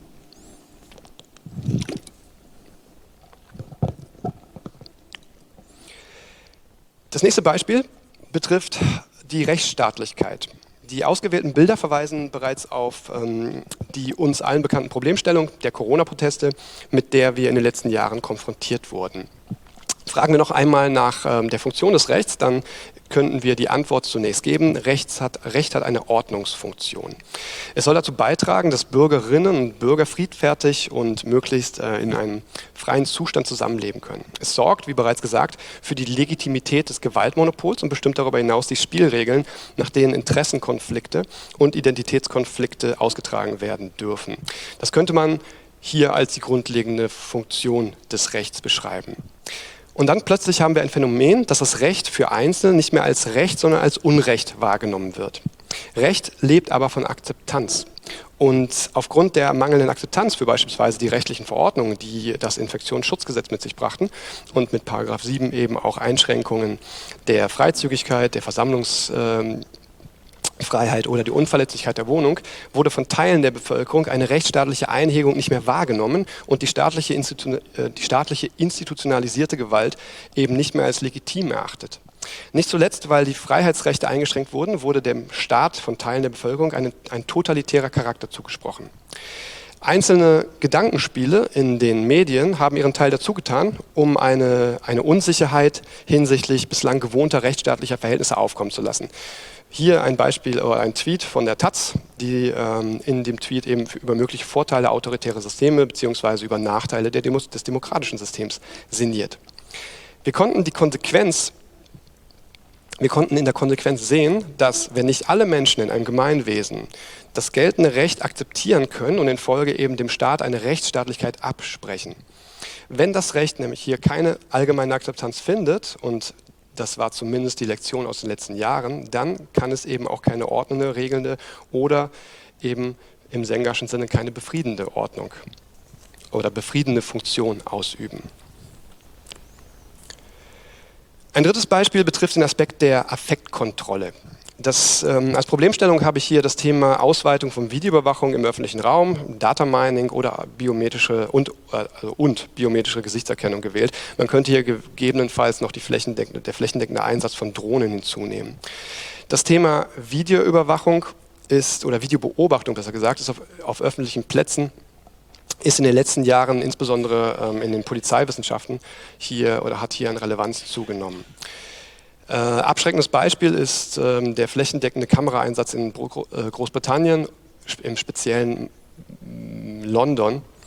S2: Das nächste Beispiel betrifft die Rechtsstaatlichkeit. Die ausgewählten Bilder verweisen bereits auf ähm, die uns allen bekannten Problemstellung der Corona-Proteste, mit der wir in den letzten Jahren konfrontiert wurden. Fragen wir noch einmal nach ähm, der Funktion des Rechts, dann könnten wir die Antwort zunächst geben. Rechts hat, Recht hat eine Ordnungsfunktion. Es soll dazu beitragen, dass Bürgerinnen und Bürger friedfertig und möglichst äh, in einem freien Zustand zusammenleben können. Es sorgt, wie bereits gesagt, für die Legitimität des Gewaltmonopols und bestimmt darüber hinaus die Spielregeln, nach denen Interessenkonflikte und Identitätskonflikte ausgetragen werden dürfen. Das könnte man hier als die grundlegende Funktion des Rechts beschreiben. Und dann plötzlich haben wir ein Phänomen, dass das Recht für Einzelne nicht mehr als Recht, sondern als Unrecht wahrgenommen wird. Recht lebt aber von Akzeptanz. Und aufgrund der mangelnden Akzeptanz für beispielsweise die rechtlichen Verordnungen, die das Infektionsschutzgesetz mit sich brachten und mit Paragraph sieben eben auch Einschränkungen der Freizügigkeit, der Versammlungs ähm, Freiheit oder die Unverletzlichkeit der Wohnung, wurde von Teilen der Bevölkerung eine rechtsstaatliche Einhegung nicht mehr wahrgenommen und die staatliche, Institu- äh, die staatliche institutionalisierte Gewalt eben nicht mehr als legitim erachtet. Nicht zuletzt, weil die Freiheitsrechte eingeschränkt wurden, wurde dem Staat von Teilen der Bevölkerung ein, ein totalitärer Charakter zugesprochen. Einzelne Gedankenspiele in den Medien haben ihren Teil dazu getan, um eine, eine Unsicherheit hinsichtlich bislang gewohnter rechtsstaatlicher Verhältnisse aufkommen zu lassen. Hier ein Beispiel oder ein Tweet von der Taz, die ähm, in dem Tweet eben über mögliche Vorteile autoritärer Systeme bzw. über Nachteile der Demos, des demokratischen Systems sinniert. Wir konnten die Konsequenz, wir konnten in der Konsequenz sehen, dass wenn nicht alle Menschen in einem Gemeinwesen das geltende Recht akzeptieren können und in Folge eben dem Staat eine Rechtsstaatlichkeit absprechen, wenn das Recht nämlich hier keine allgemeine Akzeptanz findet, und das war zumindest die Lektion aus den letzten Jahren, dann kann es eben auch keine ordnende, regelnde oder eben im Sengerschen Sinne keine befriedende Ordnung oder befriedende Funktion ausüben. Ein drittes Beispiel betrifft den Aspekt der Affektkontrolle. Das, ähm, als Problemstellung habe ich hier das Thema Ausweitung von Videoüberwachung im öffentlichen Raum, Data Mining oder biometrische und, äh, also und biometrische Gesichtserkennung gewählt. Man könnte hier gegebenenfalls noch die flächendeckende, der flächendeckende Einsatz von Drohnen hinzunehmen. Das Thema Videoüberwachung ist, oder Videobeobachtung besser gesagt, ist auf, auf öffentlichen Plätzen, ist in den letzten Jahren insbesondere ähm, in den Polizeiwissenschaften hier oder hat hier an Relevanz zugenommen. Äh, abschreckendes Beispiel ist ähm, der flächendeckende Kameraeinsatz in Bro- äh, Großbritannien, im speziellen London.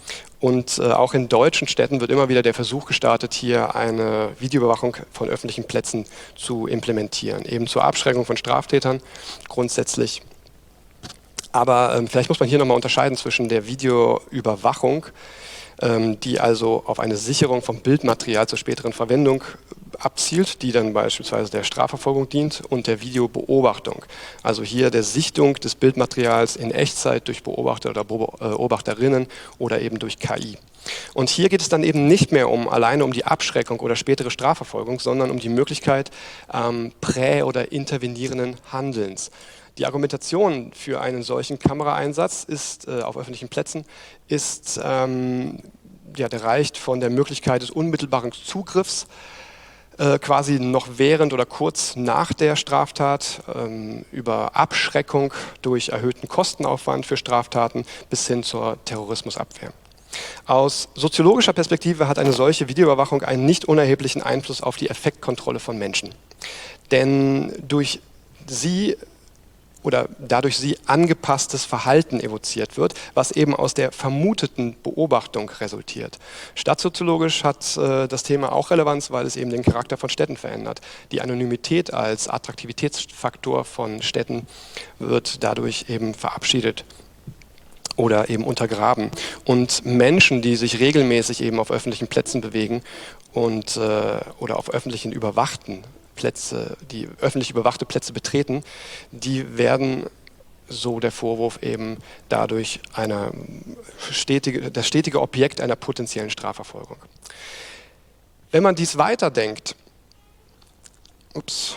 S2: Und äh, auch in deutschen Städten wird immer wieder der Versuch gestartet, hier eine Videoüberwachung von öffentlichen Plätzen zu implementieren, eben zur Abschreckung von Straftätern grundsätzlich. Aber ähm, vielleicht muss man hier nochmal unterscheiden zwischen der Videoüberwachung, ähm, die also auf eine Sicherung vom Bildmaterial zur späteren Verwendung abzielt, die dann beispielsweise der Strafverfolgung dient, und der Videobeobachtung. Also hier der Sichtung des Bildmaterials in Echtzeit durch Beobachter oder Beobachterinnen oder eben durch K I. Und hier geht es dann eben nicht mehr um alleine um die Abschreckung oder spätere Strafverfolgung, sondern um die Möglichkeit ähm, prä- oder intervenierenden Handelns. Die Argumentation für einen solchen Kameraeinsatz ist äh, auf öffentlichen Plätzen ist ähm, ja, der reicht von der Möglichkeit des unmittelbaren Zugriffs äh, quasi noch während oder kurz nach der Straftat ähm, über Abschreckung durch erhöhten Kostenaufwand für Straftaten bis hin zur Terrorismusabwehr. Aus soziologischer Perspektive hat eine solche Videoüberwachung einen nicht unerheblichen Einfluss auf die Effektkontrolle von Menschen. Denn durch sie oder dadurch sie angepasstes Verhalten evoziert wird, was eben aus der vermuteten Beobachtung resultiert. Stadtsoziologisch hat äh, das Thema auch Relevanz, weil es eben den Charakter von Städten verändert. Die Anonymität als Attraktivitätsfaktor von Städten wird dadurch eben verabschiedet oder eben untergraben. Und Menschen, die sich regelmäßig eben auf öffentlichen Plätzen bewegen und, äh, oder auf öffentlichen überwachten Plätze, die öffentlich überwachte Plätze betreten, die werden, so der Vorwurf, eben dadurch eine stetige, das stetige Objekt einer potenziellen Strafverfolgung. Wenn man dies weiterdenkt, ups,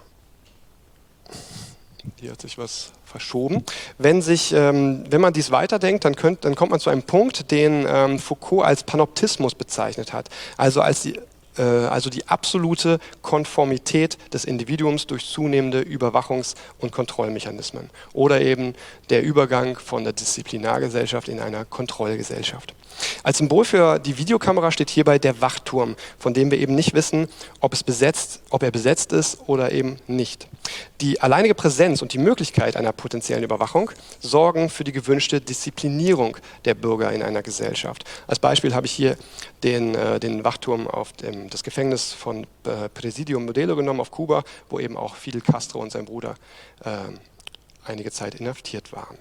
S2: hier hat sich was verschoben. Wenn, sich, ähm, wenn man dies weiterdenkt, dann, könnt, dann kommt man zu einem Punkt, den ähm, Foucault als Panoptismus bezeichnet hat, also als die also die absolute Konformität des Individuums durch zunehmende Überwachungs- und Kontrollmechanismen oder eben der Übergang von der Disziplinargesellschaft in einer Kontrollgesellschaft. Als Symbol für die Videokamera steht hierbei der Wachturm, von dem wir eben nicht wissen, ob, es besetzt, ob er besetzt ist oder eben nicht. Die alleinige Präsenz und die Möglichkeit einer potenziellen Überwachung sorgen für die gewünschte Disziplinierung der Bürger in einer Gesellschaft. Als Beispiel habe ich hier den, äh, den Wachturm auf dem, das Gefängnis von äh, Presidium Modelo genommen auf Kuba, wo eben auch Fidel Castro und sein Bruder äh, einige Zeit inhaftiert waren.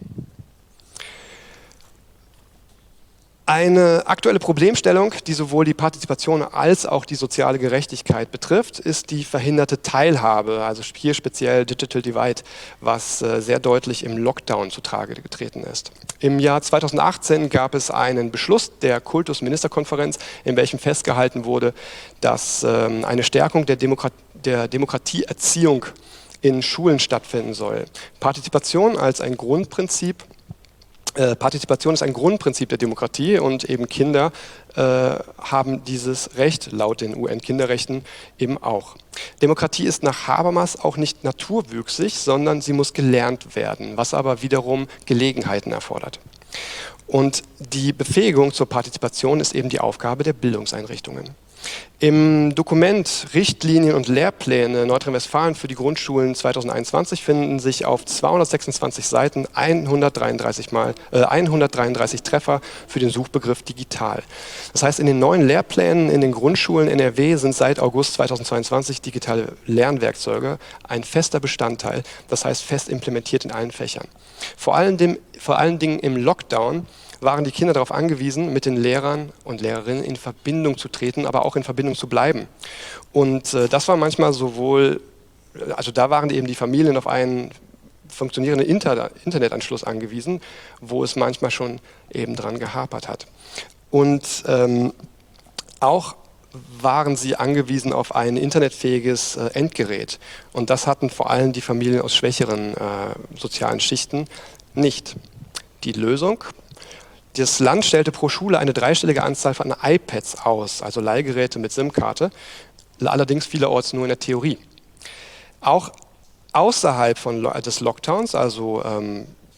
S2: Eine aktuelle Problemstellung, die sowohl die Partizipation als auch die soziale Gerechtigkeit betrifft, ist die verhinderte Teilhabe, also hier speziell Digital Divide, was sehr deutlich im Lockdown zutage getreten ist. Im Jahr zweitausendachtzehn gab es einen Beschluss der Kultusministerkonferenz, in welchem festgehalten wurde, dass eine Stärkung der, Demokrat der Demokratieerziehung in Schulen stattfinden soll. Partizipation als ein Grundprinzip Partizipation ist ein Grundprinzip der Demokratie und eben Kinder äh, haben dieses Recht laut den U N-Kinderrechten eben auch. Demokratie ist nach Habermas auch nicht naturwüchsig, sondern sie muss gelernt werden, was aber wiederum Gelegenheiten erfordert. Und die Befähigung zur Partizipation ist eben die Aufgabe der Bildungseinrichtungen. Im Dokument Richtlinien und Lehrpläne Nordrhein-Westfalen für die Grundschulen zweitausendeinundzwanzig finden sich auf zweihundertsechsundzwanzig Seiten hundertdreiunddreißig, Mal, äh, hundertdreiunddreißig Treffer für den Suchbegriff digital. Das heißt, in den neuen Lehrplänen in den Grundschulen N R W sind seit August zweitausendzweiundzwanzig digitale Lernwerkzeuge ein fester Bestandteil, das heißt fest implementiert in allen Fächern. Vor allen Dingen, vor allen Dingen im Lockdown waren die Kinder darauf angewiesen, mit den Lehrern und Lehrerinnen in Verbindung zu treten, aber auch in Verbindung zu bleiben. Und äh, das war manchmal sowohl, also da waren eben die Familien auf einen funktionierenden Inter Internetanschluss angewiesen, wo es manchmal schon eben dran gehapert hat. Und ähm, auch waren sie angewiesen auf ein internetfähiges äh, Endgerät. Und das hatten vor allem die Familien aus schwächeren äh, sozialen Schichten nicht. Die Lösung: Das Land stellte pro Schule eine dreistellige Anzahl von iPads aus, also Leihgeräte mit SIM-Karte, allerdings vielerorts nur in der Theorie. Auch außerhalb von, des Lockdowns, also ähm,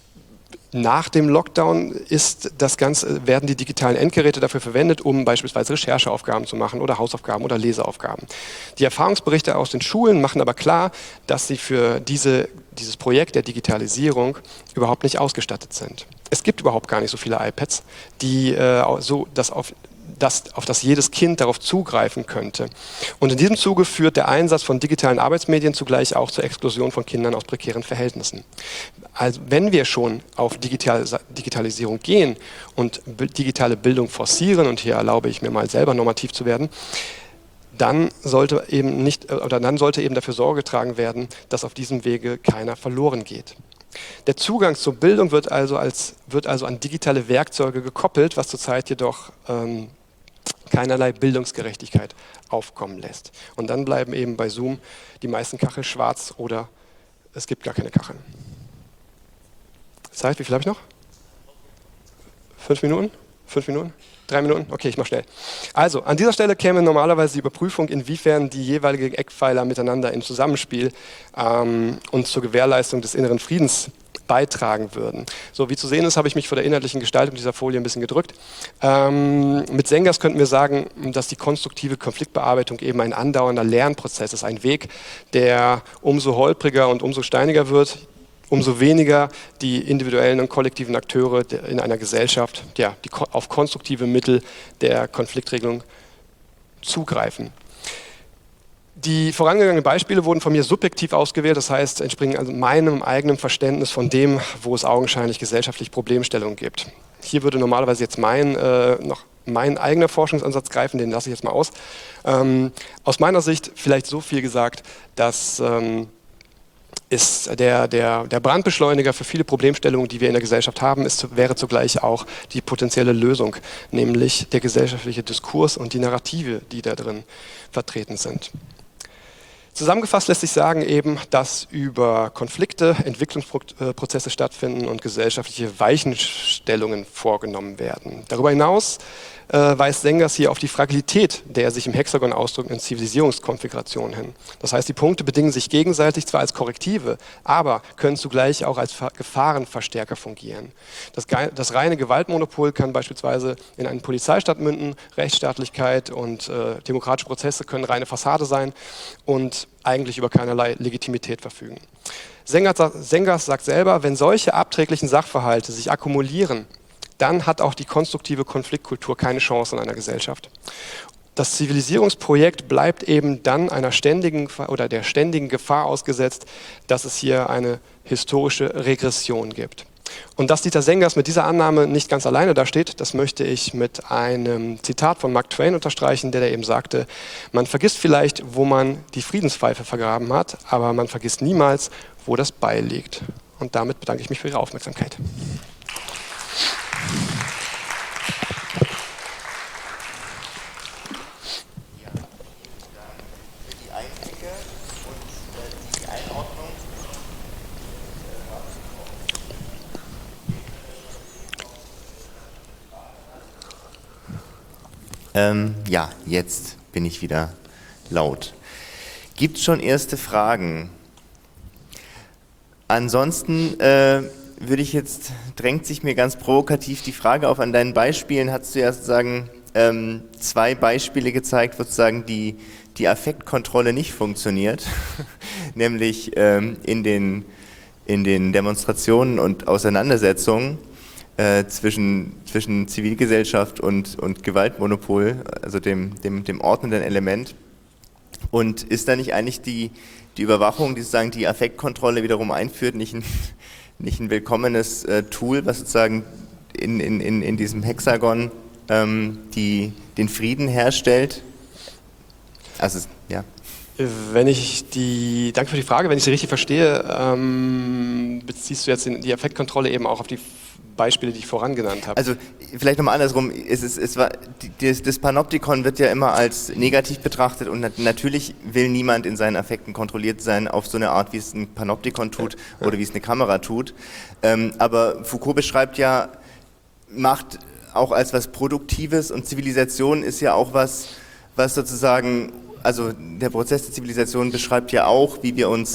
S2: Nach dem Lockdown ist das Ganze, werden die digitalen Endgeräte dafür verwendet, um beispielsweise Rechercheaufgaben zu machen oder Hausaufgaben oder Leseaufgaben. Die Erfahrungsberichte aus den Schulen machen aber klar, dass sie für diese, dieses Projekt der Digitalisierung überhaupt nicht ausgestattet sind. Es gibt überhaupt gar nicht so viele iPads, die äh, so das auf Das, auf das jedes Kind darauf zugreifen könnte. Und in diesem Zuge führt der Einsatz von digitalen Arbeitsmedien zugleich auch zur Exklusion von Kindern aus prekären Verhältnissen. Also wenn wir schon auf Digital Digitalisierung gehen und digitale Bildung forcieren, und hier erlaube ich mir mal selber normativ zu werden, dann sollte eben nicht, oder dann sollte eben dafür Sorge getragen werden, dass auf diesem Wege keiner verloren geht. Der Zugang zur Bildung wird also, als, wird also an digitale Werkzeuge gekoppelt, was zurzeit jedoch ähm, keinerlei Bildungsgerechtigkeit aufkommen lässt. Und dann bleiben eben bei Zoom die meisten Kacheln schwarz oder es gibt gar keine Kacheln. Zeit, wie viel habe ich noch? Fünf Minuten? Fünf Minuten? Drei Minuten? Okay, ich mache schnell. Also, an dieser Stelle käme normalerweise die Überprüfung, inwiefern die jeweiligen Eckpfeiler miteinander im Zusammenspiel ähm, und zur Gewährleistung des inneren Friedens beitragen würden. So, wie zu sehen ist, habe ich mich vor der inhaltlichen Gestaltung dieser Folie ein bisschen gedrückt. Ähm, mit Sengers könnten wir sagen, dass die konstruktive Konfliktbearbeitung eben ein andauernder Lernprozess ist, ein Weg, der umso holpriger und umso steiniger wird, umso weniger die individuellen und kollektiven Akteure in einer Gesellschaft, ja, die auf konstruktive Mittel der Konfliktregelung zugreifen. Die vorangegangenen Beispiele wurden von mir subjektiv ausgewählt, das heißt, entspringen also meinem eigenen Verständnis von dem, wo es augenscheinlich gesellschaftlich Problemstellungen gibt. Hier würde normalerweise jetzt mein, äh, noch mein eigener Forschungsansatz greifen, den lasse ich jetzt mal aus. Ähm, aus meiner Sicht vielleicht so viel gesagt, dass ähm, ist der, der, der Brandbeschleuniger für viele Problemstellungen, die wir in der Gesellschaft haben, ist, wäre zugleich auch die potenzielle Lösung, nämlich der gesellschaftliche Diskurs und die Narrative, die da drin vertreten sind. Zusammengefasst lässt sich sagen eben, dass über Konflikte Entwicklungsprozesse stattfinden und gesellschaftliche Weichenstellungen vorgenommen werden. Darüber hinaus äh, weist Sengers hier auf die Fragilität der sich im Hexagon ausdrückenden Zivilisierungskonfiguration hin. Das heißt, die Punkte bedingen sich gegenseitig zwar als Korrektive, aber können zugleich auch als Gefahrenverstärker fungieren. Das, das reine Gewaltmonopol kann beispielsweise in einen Polizeistaat münden, Rechtsstaatlichkeit und äh, demokratische Prozesse können reine Fassade sein und eigentlich über keinerlei Legitimität verfügen. Sengers sagt selber, wenn solche abträglichen Sachverhalte sich akkumulieren, dann hat auch die konstruktive Konfliktkultur keine Chance in einer Gesellschaft. Das Zivilisierungsprojekt bleibt eben dann einer ständigen oder der ständigen Gefahr ausgesetzt, dass es hier eine historische Regression gibt. Und dass Dieter Sengers mit dieser Annahme nicht ganz alleine dasteht, das möchte ich mit einem Zitat von Mark Twain unterstreichen, der da eben sagte, man vergisst vielleicht, wo man die Friedenspfeife vergraben hat, aber man vergisst niemals, wo das Beil liegt. Und damit bedanke ich mich für Ihre Aufmerksamkeit.
S1: Ähm, ja, jetzt bin ich wieder laut. Gibt es schon erste Fragen? Ansonsten äh, würde ich jetzt, drängt sich mir ganz provokativ die Frage auf, an deinen Beispielen hast du ja sozusagen ähm, zwei Beispiele gezeigt, wo sozusagen die, die Affektkontrolle nicht funktioniert, nämlich ähm, in den, in den Demonstrationen und Auseinandersetzungen Äh, zwischen, zwischen Zivilgesellschaft und, und Gewaltmonopol, also dem, dem, dem ordnenden Element. Und ist da nicht eigentlich die, die Überwachung, die sozusagen die Affektkontrolle wiederum einführt, nicht ein, nicht ein willkommenes äh, Tool, was sozusagen in, in, in, in diesem Hexagon ähm, die, den Frieden herstellt? Also, ja.
S2: Wenn ich die, danke für die Frage, wenn ich sie richtig verstehe, ähm, beziehst du jetzt die Affektkontrolle eben auch auf die Beispiele, die ich voran genannt habe.
S1: Also vielleicht nochmal andersrum, es ist, es war, das, das Panoptikon wird ja immer als negativ betrachtet und nat natürlich will niemand in seinen Affekten kontrolliert sein auf so eine Art, wie es ein Panoptikon tut ja, ja. oder wie es eine Kamera tut. Ähm, aber Foucault beschreibt ja Macht auch als was Produktives und Zivilisation ist ja auch was, was sozusagen, also der Prozess der Zivilisation beschreibt ja auch, wie wir uns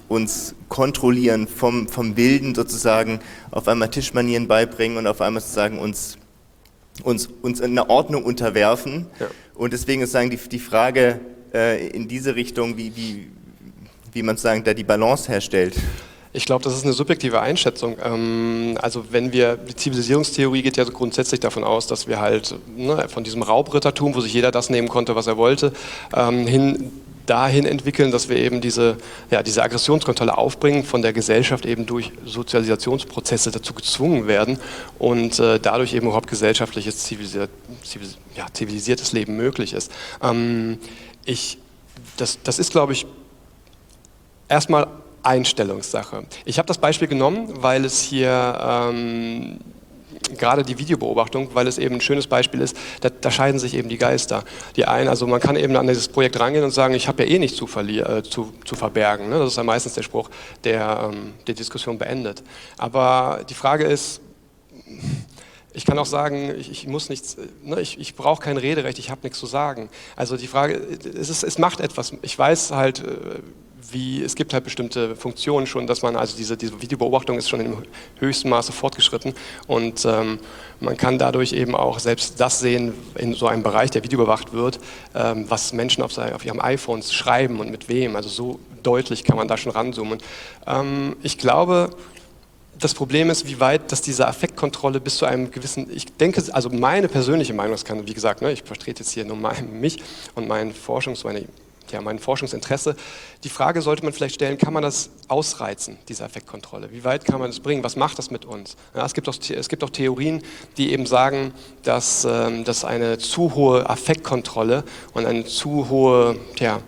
S1: uns kontrollieren, vom, vom Wilden sozusagen auf einmal Tischmanieren beibringen und auf einmal sozusagen uns, uns, uns in eine Ordnung unterwerfen. Ja. Und deswegen ist sagen die, die Frage äh, in diese Richtung, wie, wie, wie man sozusagen da die Balance herstellt.
S2: Ich glaube, das ist eine subjektive Einschätzung. Also wenn wir, die Zivilisierungstheorie geht ja so grundsätzlich davon aus, dass wir halt ne, von diesem Raubrittertum, wo sich jeder das nehmen konnte, was er wollte, hin dahin entwickeln, dass wir eben diese, ja, diese Aggressionskontrolle aufbringen, von der Gesellschaft eben durch Sozialisationsprozesse dazu gezwungen werden und äh, dadurch eben überhaupt gesellschaftliches, zivilisiert, zivilis, ja, zivilisiertes Leben möglich ist. Ähm, ich, das, das ist, glaube ich, erstmal Einstellungssache. Ich habe das Beispiel genommen, weil es hier ähm, gerade die Videobeobachtung, weil es eben ein schönes Beispiel ist, da, da scheiden sich eben die Geister. Die einen, also man kann eben an dieses Projekt rangehen und sagen, ich habe ja eh nichts zu, äh, zu, zu verbergen. Ne? Das ist ja meistens der Spruch, der ähm, die Diskussion beendet. Aber die Frage ist, ich kann auch sagen, ich, ich muss nichts, ne, ich, ich brauche kein Rederecht, ich habe nichts zu sagen. Also die Frage, es, ist, es macht etwas. Ich weiß halt, wie, es gibt halt bestimmte Funktionen schon, dass man, also diese, diese Videobeobachtung ist schon im höchsten Maße fortgeschritten und ähm, man kann dadurch eben auch selbst das sehen, in so einem Bereich, der videoüberwacht wird, ähm, was Menschen auf, auf ihrem iPhones schreiben und mit wem. Also so deutlich kann man da schon ranzoomen. Ähm, ich glaube, das Problem ist, wie weit, dass diese Affektkontrolle bis zu einem gewissen, ich denke, also meine persönliche Meinung, das kann, wie gesagt, ne, ich vertrete jetzt hier nur mein, mich und mein Forschungs, meine, ja, mein Forschungsinteresse. Die Frage sollte man vielleicht stellen, kann man das ausreizen, diese Affektkontrolle? Wie weit kann man das bringen? Was macht das mit uns? Ja, es gibt auch, es gibt auch Theorien, die eben sagen, dass, ähm, dass eine zu hohe Affektkontrolle und eine zu hohe, ja,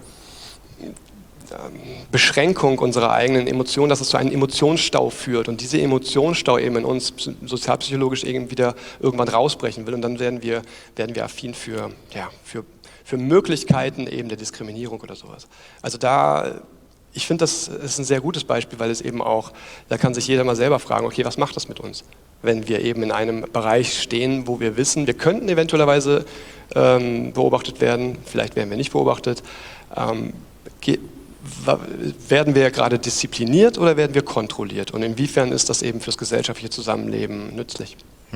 S2: Beschränkung unserer eigenen Emotionen, dass es zu einem Emotionsstau führt und dieser Emotionsstau eben in uns sozialpsychologisch eben wieder irgendwann rausbrechen will und dann werden wir, werden wir affin für, ja, für, für Möglichkeiten eben der Diskriminierung oder sowas. Also da, ich finde, das ist ein sehr gutes Beispiel, weil es eben auch, da kann sich jeder mal selber fragen, okay, was macht das mit uns? Wenn wir eben in einem Bereich stehen, wo wir wissen, wir könnten eventuellerweise ähm, beobachtet werden, vielleicht werden wir nicht beobachtet, ähm, werden wir gerade diszipliniert oder werden wir kontrolliert? Und inwiefern ist das eben fürs gesellschaftliche Zusammenleben nützlich?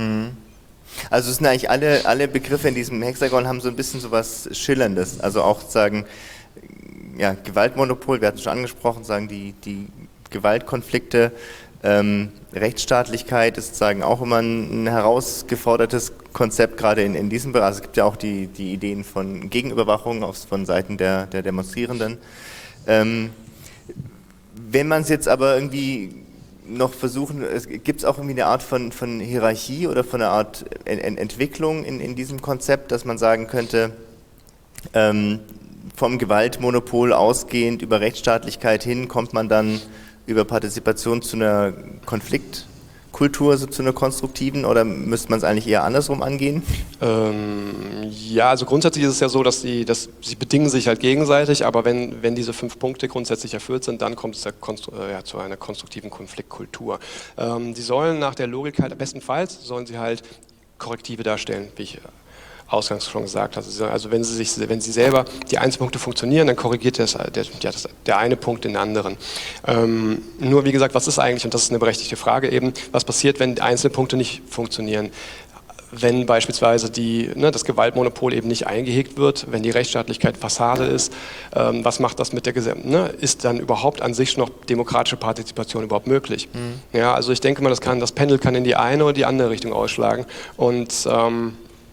S1: Also es sind eigentlich alle, alle Begriffe in diesem Hexagon haben so ein bisschen so was Schillerndes. Also auch sagen, ja, Gewaltmonopol, wir hatten es schon angesprochen, sagen die, die Gewaltkonflikte, ähm, Rechtsstaatlichkeit ist sagen auch immer ein, ein herausgefordertes Konzept, gerade in, in diesem Bereich. Also es gibt ja auch die, die Ideen von Gegenüberwachung auf, von Seiten der, der Demonstrierenden. Ähm, wenn man es jetzt aber irgendwie noch versuchen, gibt es auch irgendwie eine Art von, von Hierarchie oder von einer Art en, en Entwicklung in, in diesem Konzept, dass man sagen könnte, ähm, vom Gewaltmonopol ausgehend über Rechtsstaatlichkeit hin kommt man dann über Partizipation zu einer Konfliktkultur, so zu einer konstruktiven, oder müsste man es eigentlich eher andersrum angehen?
S2: Ähm, ja, also grundsätzlich ist es ja so, dass sie, dass sie bedingen sich halt gegenseitig, aber wenn, wenn diese fünf Punkte grundsätzlich erfüllt sind, dann kommt es ja, ja, zu einer konstruktiven Konfliktkultur. Ähm, die sollen nach der Logik halt, bestenfalls sollen sie halt Korrektive darstellen, wie ich ausgangs schon gesagt habe. Also wenn sie, sich, wenn sie selber, die Einzelpunkte funktionieren, dann korrigiert das, der, ja, das, der eine Punkt den anderen. Ähm, nur wie gesagt, was ist eigentlich, und das ist eine berechtigte Frage eben, was passiert, wenn Einzelpunkte nicht funktionieren? Wenn beispielsweise die, ne, das Gewaltmonopol eben nicht eingehegt wird, wenn die Rechtsstaatlichkeit Fassade ist, ähm, was macht das mit der Gesellschaft? Ne? Ist dann überhaupt an sich noch demokratische Partizipation überhaupt möglich? Mhm. Ja, also ich denke mal, das, kann, das Pendel kann in die eine oder die andere Richtung ausschlagen und ähm,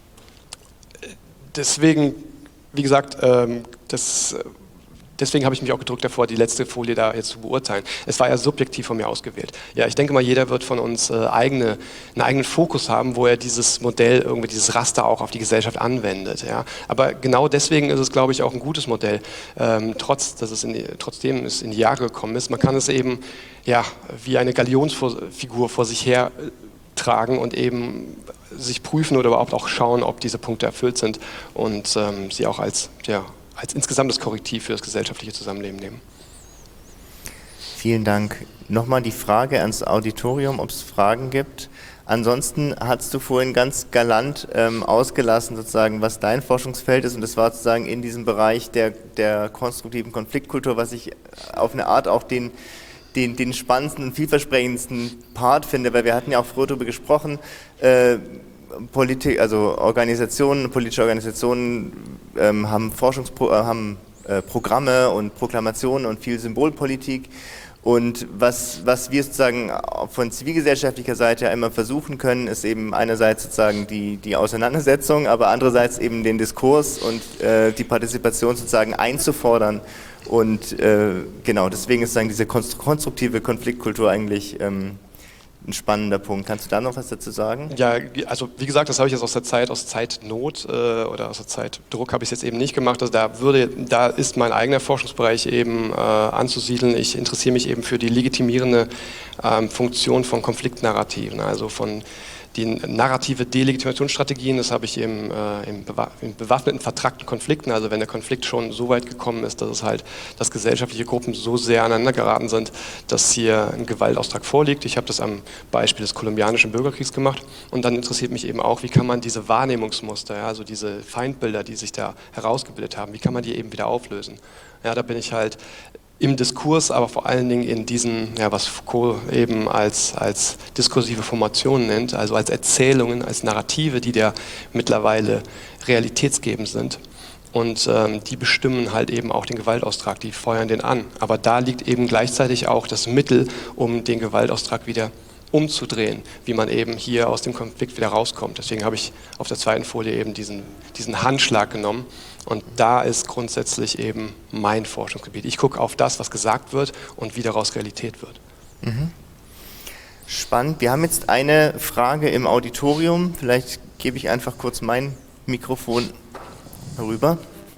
S2: deswegen, wie gesagt, ähm, das, deswegen habe ich mich auch gedrückt davor, die letzte Folie da jetzt zu beurteilen. Es war ja subjektiv von mir ausgewählt. Ja, ich denke mal, jeder wird von uns äh, eigene, einen eigenen Fokus haben, wo er dieses Modell, irgendwie dieses Raster auch auf die Gesellschaft anwendet. Ja. Aber genau deswegen ist es, glaube ich, auch ein gutes Modell, ähm, trotz, dass es in die, trotzdem es in die Jahre gekommen ist. Man kann es eben ja, wie eine Galionsfigur vor sich her tragen und eben sich prüfen oder überhaupt auch schauen, ob diese Punkte erfüllt sind und ähm, sie auch als, ja, als insgesamtes Korrektiv für das gesellschaftliche Zusammenleben nehmen.
S1: Vielen Dank. Nochmal die Frage ans Auditorium, ob es Fragen gibt. Ansonsten hast du vorhin ganz galant ähm, ausgelassen, sozusagen, was dein Forschungsfeld ist, und das war sozusagen in diesem Bereich der, der konstruktiven Konfliktkultur, was ich auf eine Art auch den den, den spannendsten und vielversprechendsten Part finde, weil wir hatten ja auch früher darüber gesprochen, äh, Politik, also Organisationen, politische Organisationen ähm, haben Forschungspro äh, haben äh, Programme und Proklamationen und viel Symbolpolitik. Und was, was wir sozusagen von zivilgesellschaftlicher Seite immer versuchen können, ist eben einerseits sozusagen die, die Auseinandersetzung, aber andererseits eben den Diskurs und äh, die Partizipation sozusagen einzufordern. Und äh, genau, deswegen ist sozusagen diese konstruktive Konfliktkultur eigentlich ähm, ein spannender Punkt. Kannst du da noch was dazu sagen?
S2: Ja, also wie gesagt, das habe ich jetzt aus der Zeit, aus Zeitnot äh, oder aus der Zeitdruck habe ich es jetzt eben nicht gemacht. Also da würde, da ist mein eigener Forschungsbereich eben äh, anzusiedeln. Ich interessiere mich eben für die legitimierende ähm, Funktion von Konfliktnarrativen, also von die narrative Delegitimationsstrategien. Das habe ich eben äh, in, bewa in bewaffneten, vertrackten Konflikten, also wenn der Konflikt schon so weit gekommen ist, dass es halt, dass gesellschaftliche Gruppen so sehr aneinander geraten sind, dass hier ein Gewaltaustrag vorliegt. Ich habe das am Beispiel des kolumbianischen Bürgerkriegs gemacht und dann interessiert mich eben auch, wie kann man diese Wahrnehmungsmuster, ja, also diese Feindbilder, die sich da herausgebildet haben, wie kann man die eben wieder auflösen. Ja, da bin ich halt im Diskurs, aber vor allen Dingen in diesen, ja, was Foucault eben als, als diskursive Formationen nennt, also als Erzählungen, als Narrative, die der mittlerweile realitätsgebend sind. Und ähm, die bestimmen halt eben auch den Gewaltaustrag, die feuern den an. Aber da liegt eben gleichzeitig auch das Mittel, um den Gewaltaustrag wieder umzudrehen, wie man eben hier aus dem Konflikt wieder rauskommt. Deswegen habe ich auf der zweiten Folie eben diesen, diesen Handschlag genommen. Und da ist grundsätzlich eben mein Forschungsgebiet. Ich gucke auf das, was gesagt wird und wie daraus Realität wird.
S1: Mhm. Spannend. Wir haben jetzt eine Frage im Auditorium. Vielleicht gebe ich einfach kurz mein Mikrofon rüber.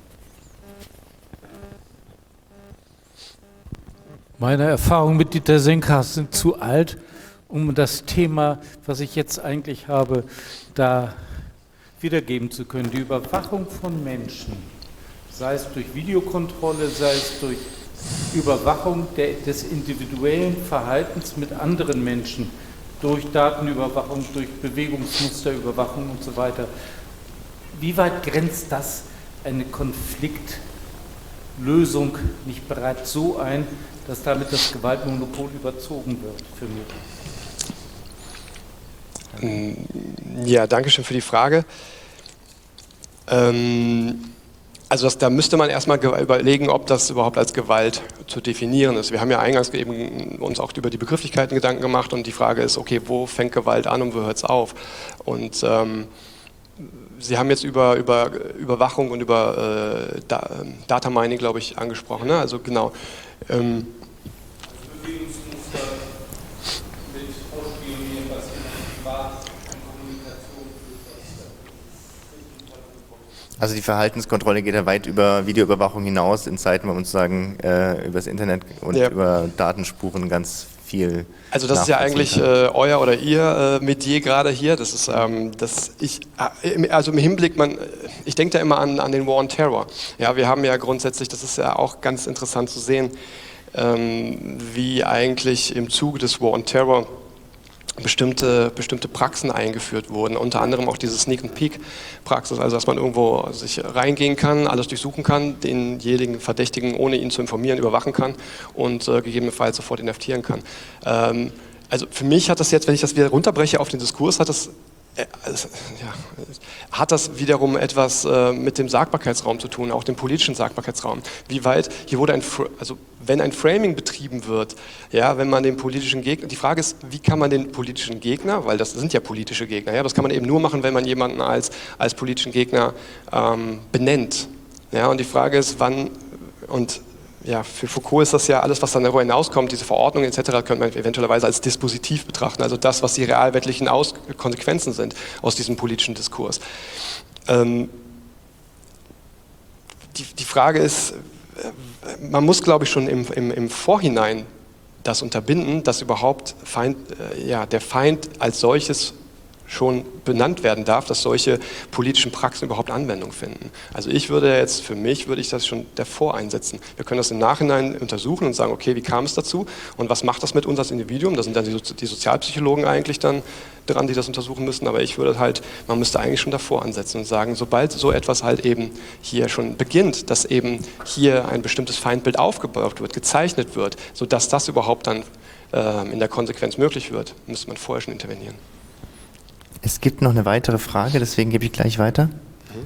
S3: Meine Erfahrungen mit Dieter Senkhaus sind zu alt, um das Thema, was ich jetzt eigentlich habe, da wiedergeben zu können. Die Überwachung von Menschen, sei es durch Videokontrolle, sei es durch Überwachung der, des individuellen Verhaltens mit anderen Menschen, durch Datenüberwachung, durch Bewegungsmusterüberwachung und so weiter. Wie weit grenzt das eine Konfliktlösung nicht bereits so ein, dass damit das Gewaltmonopol überzogen wird für mich?
S2: Ja, danke schön für die Frage. Ähm, also das, da müsste man erstmal überlegen, ob das überhaupt als Gewalt zu definieren ist. Wir haben ja eingangs eben uns auch über die Begrifflichkeiten Gedanken gemacht und die Frage ist, okay, wo fängt Gewalt an und wo hört es auf? Und ähm, Sie haben jetzt über, über Überwachung und über äh, da, Data Mining, glaube ich, angesprochen, ne? Also genau. Ähm,
S1: Also die Verhaltenskontrolle geht ja weit über Videoüberwachung hinaus in Zeiten, wo man sozusagen äh, über das Internet und ja. über Datenspuren ganz viel.
S2: Also das ist ja eigentlich äh, euer oder ihr äh, Metier gerade hier. Das ist, ähm, das ich, äh, also im Hinblick, man, ich denke da immer an, an den War on Terror. Ja, wir haben ja grundsätzlich, das ist ja auch ganz interessant zu sehen, ähm, wie eigentlich im Zuge des War on Terror bestimmte, bestimmte Praxen eingeführt wurden, unter anderem auch diese Sneak-and-Peek-Praxis, also dass man irgendwo sich reingehen kann, alles durchsuchen kann, denjenigen Verdächtigen, ohne ihn zu informieren, überwachen kann und äh, gegebenenfalls sofort inhaftieren kann. Ähm, also für mich hat das jetzt, wenn ich das wieder runterbreche auf den Diskurs, hat das äh, also, ja, hat das wiederum etwas äh, mit dem Sagbarkeitsraum zu tun, auch dem politischen Sagbarkeitsraum. Wie weit, hier wurde ein, also wenn ein Framing betrieben wird, ja, wenn man den politischen Gegner, die Frage ist, wie kann man den politischen Gegner, weil das sind ja politische Gegner, ja, das kann man eben nur machen, wenn man jemanden als, als politischen Gegner ähm, benennt. Ja, und die Frage ist, wann, und ja, für Foucault ist das ja alles, was dann darüber hinauskommt, diese Verordnungen et cetera, könnte man eventuellerweise als Dispositiv betrachten, also das, was die realweltlichen Aus Konsequenzen sind aus diesem politischen Diskurs. Ähm, die, die Frage ist, man muss, glaube ich, schon im, im, im Vorhinein das unterbinden, dass überhaupt Feind, äh, ja, der Feind als solches schon benannt werden darf, dass solche politischen Praxen überhaupt Anwendung finden. Also ich würde jetzt, für mich würde ich das schon davor einsetzen. Wir können das im Nachhinein untersuchen und sagen, okay, wie kam es dazu und was macht das mit uns als Individuum? Das sind dann die, die Sozialpsychologen eigentlich dann, dran, die das untersuchen müssen, aber ich würde halt, man müsste eigentlich schon davor ansetzen und sagen, sobald so etwas halt eben hier schon beginnt, dass eben hier ein bestimmtes Feindbild aufgebaut wird, gezeichnet wird, sodass das überhaupt dann äh, in der Konsequenz möglich wird, müsste man vorher schon intervenieren.
S1: Es gibt noch eine weitere Frage, deswegen gebe ich gleich weiter. Mhm.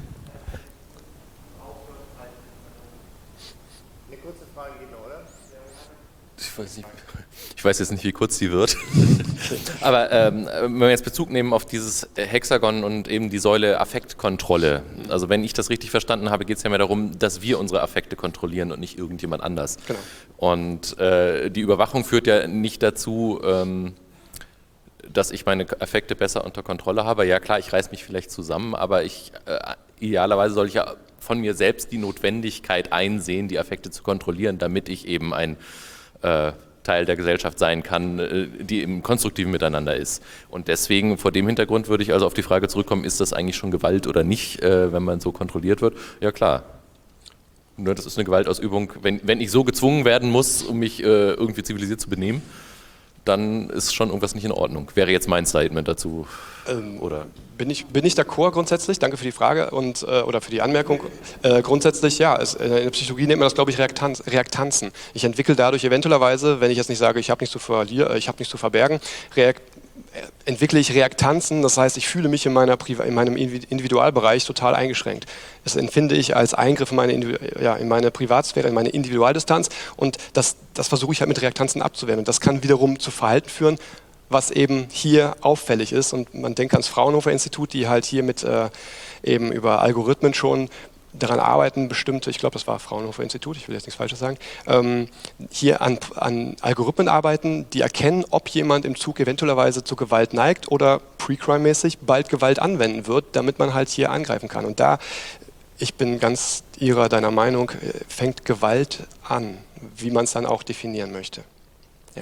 S4: Eine kurze Frage geht noch, oder? Ich weiß nicht. Ich weiß jetzt nicht, wie kurz sie wird. Aber ähm, wenn wir jetzt Bezug nehmen auf dieses Hexagon und eben die Säule Affektkontrolle. Also wenn ich das richtig verstanden habe, geht es ja mehr darum, dass wir unsere Affekte kontrollieren und nicht irgendjemand anders.
S2: Genau.
S4: Und äh, die Überwachung führt ja nicht dazu, ähm, dass ich meine Affekte besser unter Kontrolle habe. Ja klar, ich reiß mich vielleicht zusammen, aber ich äh, idealerweise soll ich ja von mir selbst die Notwendigkeit einsehen, die Affekte zu kontrollieren, damit ich eben ein äh, Teil der Gesellschaft sein kann, die im konstruktiven Miteinander ist. Und deswegen, vor dem Hintergrund würde ich also auf die Frage zurückkommen, ist das eigentlich schon Gewalt oder nicht, wenn man so kontrolliert wird? Ja klar. Nur das ist eine Gewaltausübung. Wenn, wenn ich so gezwungen werden muss, um mich irgendwie zivilisiert zu benehmen, dann ist schon irgendwas nicht in Ordnung. Wäre jetzt mein Statement dazu.
S2: Ähm, oder? Bin ich, bin ich d'accord grundsätzlich, danke für die Frage und, äh, oder für die Anmerkung. Äh, grundsätzlich ja, es, in der Psychologie nennt man das, glaube ich, Reaktanz, Reaktanzen. Ich entwickle dadurch eventuellerweise, wenn ich jetzt nicht sage, ich habe nichts zu verlieren, ich habe nichts zu verbergen, Reakt entwickle ich Reaktanzen, das heißt, ich fühle mich in, meiner Priva in meinem Individualbereich total eingeschränkt. Das empfinde ich als Eingriff in meine, ja, in meine Privatsphäre, in meine Individualdistanz und das, das versuche ich halt mit Reaktanzen abzuwehren. Und das kann wiederum zu Verhalten führen, was eben hier auffällig ist. Und man denkt ans Fraunhofer-Institut, die halt hier mit äh, eben über Algorithmen schon daran arbeiten, bestimmte, ich glaube, das war Fraunhofer-Institut, ich will jetzt nichts Falsches sagen, ähm, hier an, an Algorithmen arbeiten, die erkennen, ob jemand im Zug eventuellerweise zu Gewalt neigt oder pre-crime-mäßig bald Gewalt anwenden wird, damit man halt hier angreifen kann. Und da, ich bin ganz ihrer, deiner Meinung, fängt Gewalt an, wie man es dann auch definieren möchte. Ja.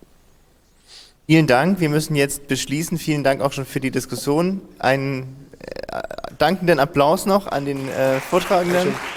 S1: Vielen Dank, wir müssen jetzt beschließen. Vielen Dank auch schon für die Diskussion. Einen äh, dankenden Applaus noch an den äh, Vortragenden.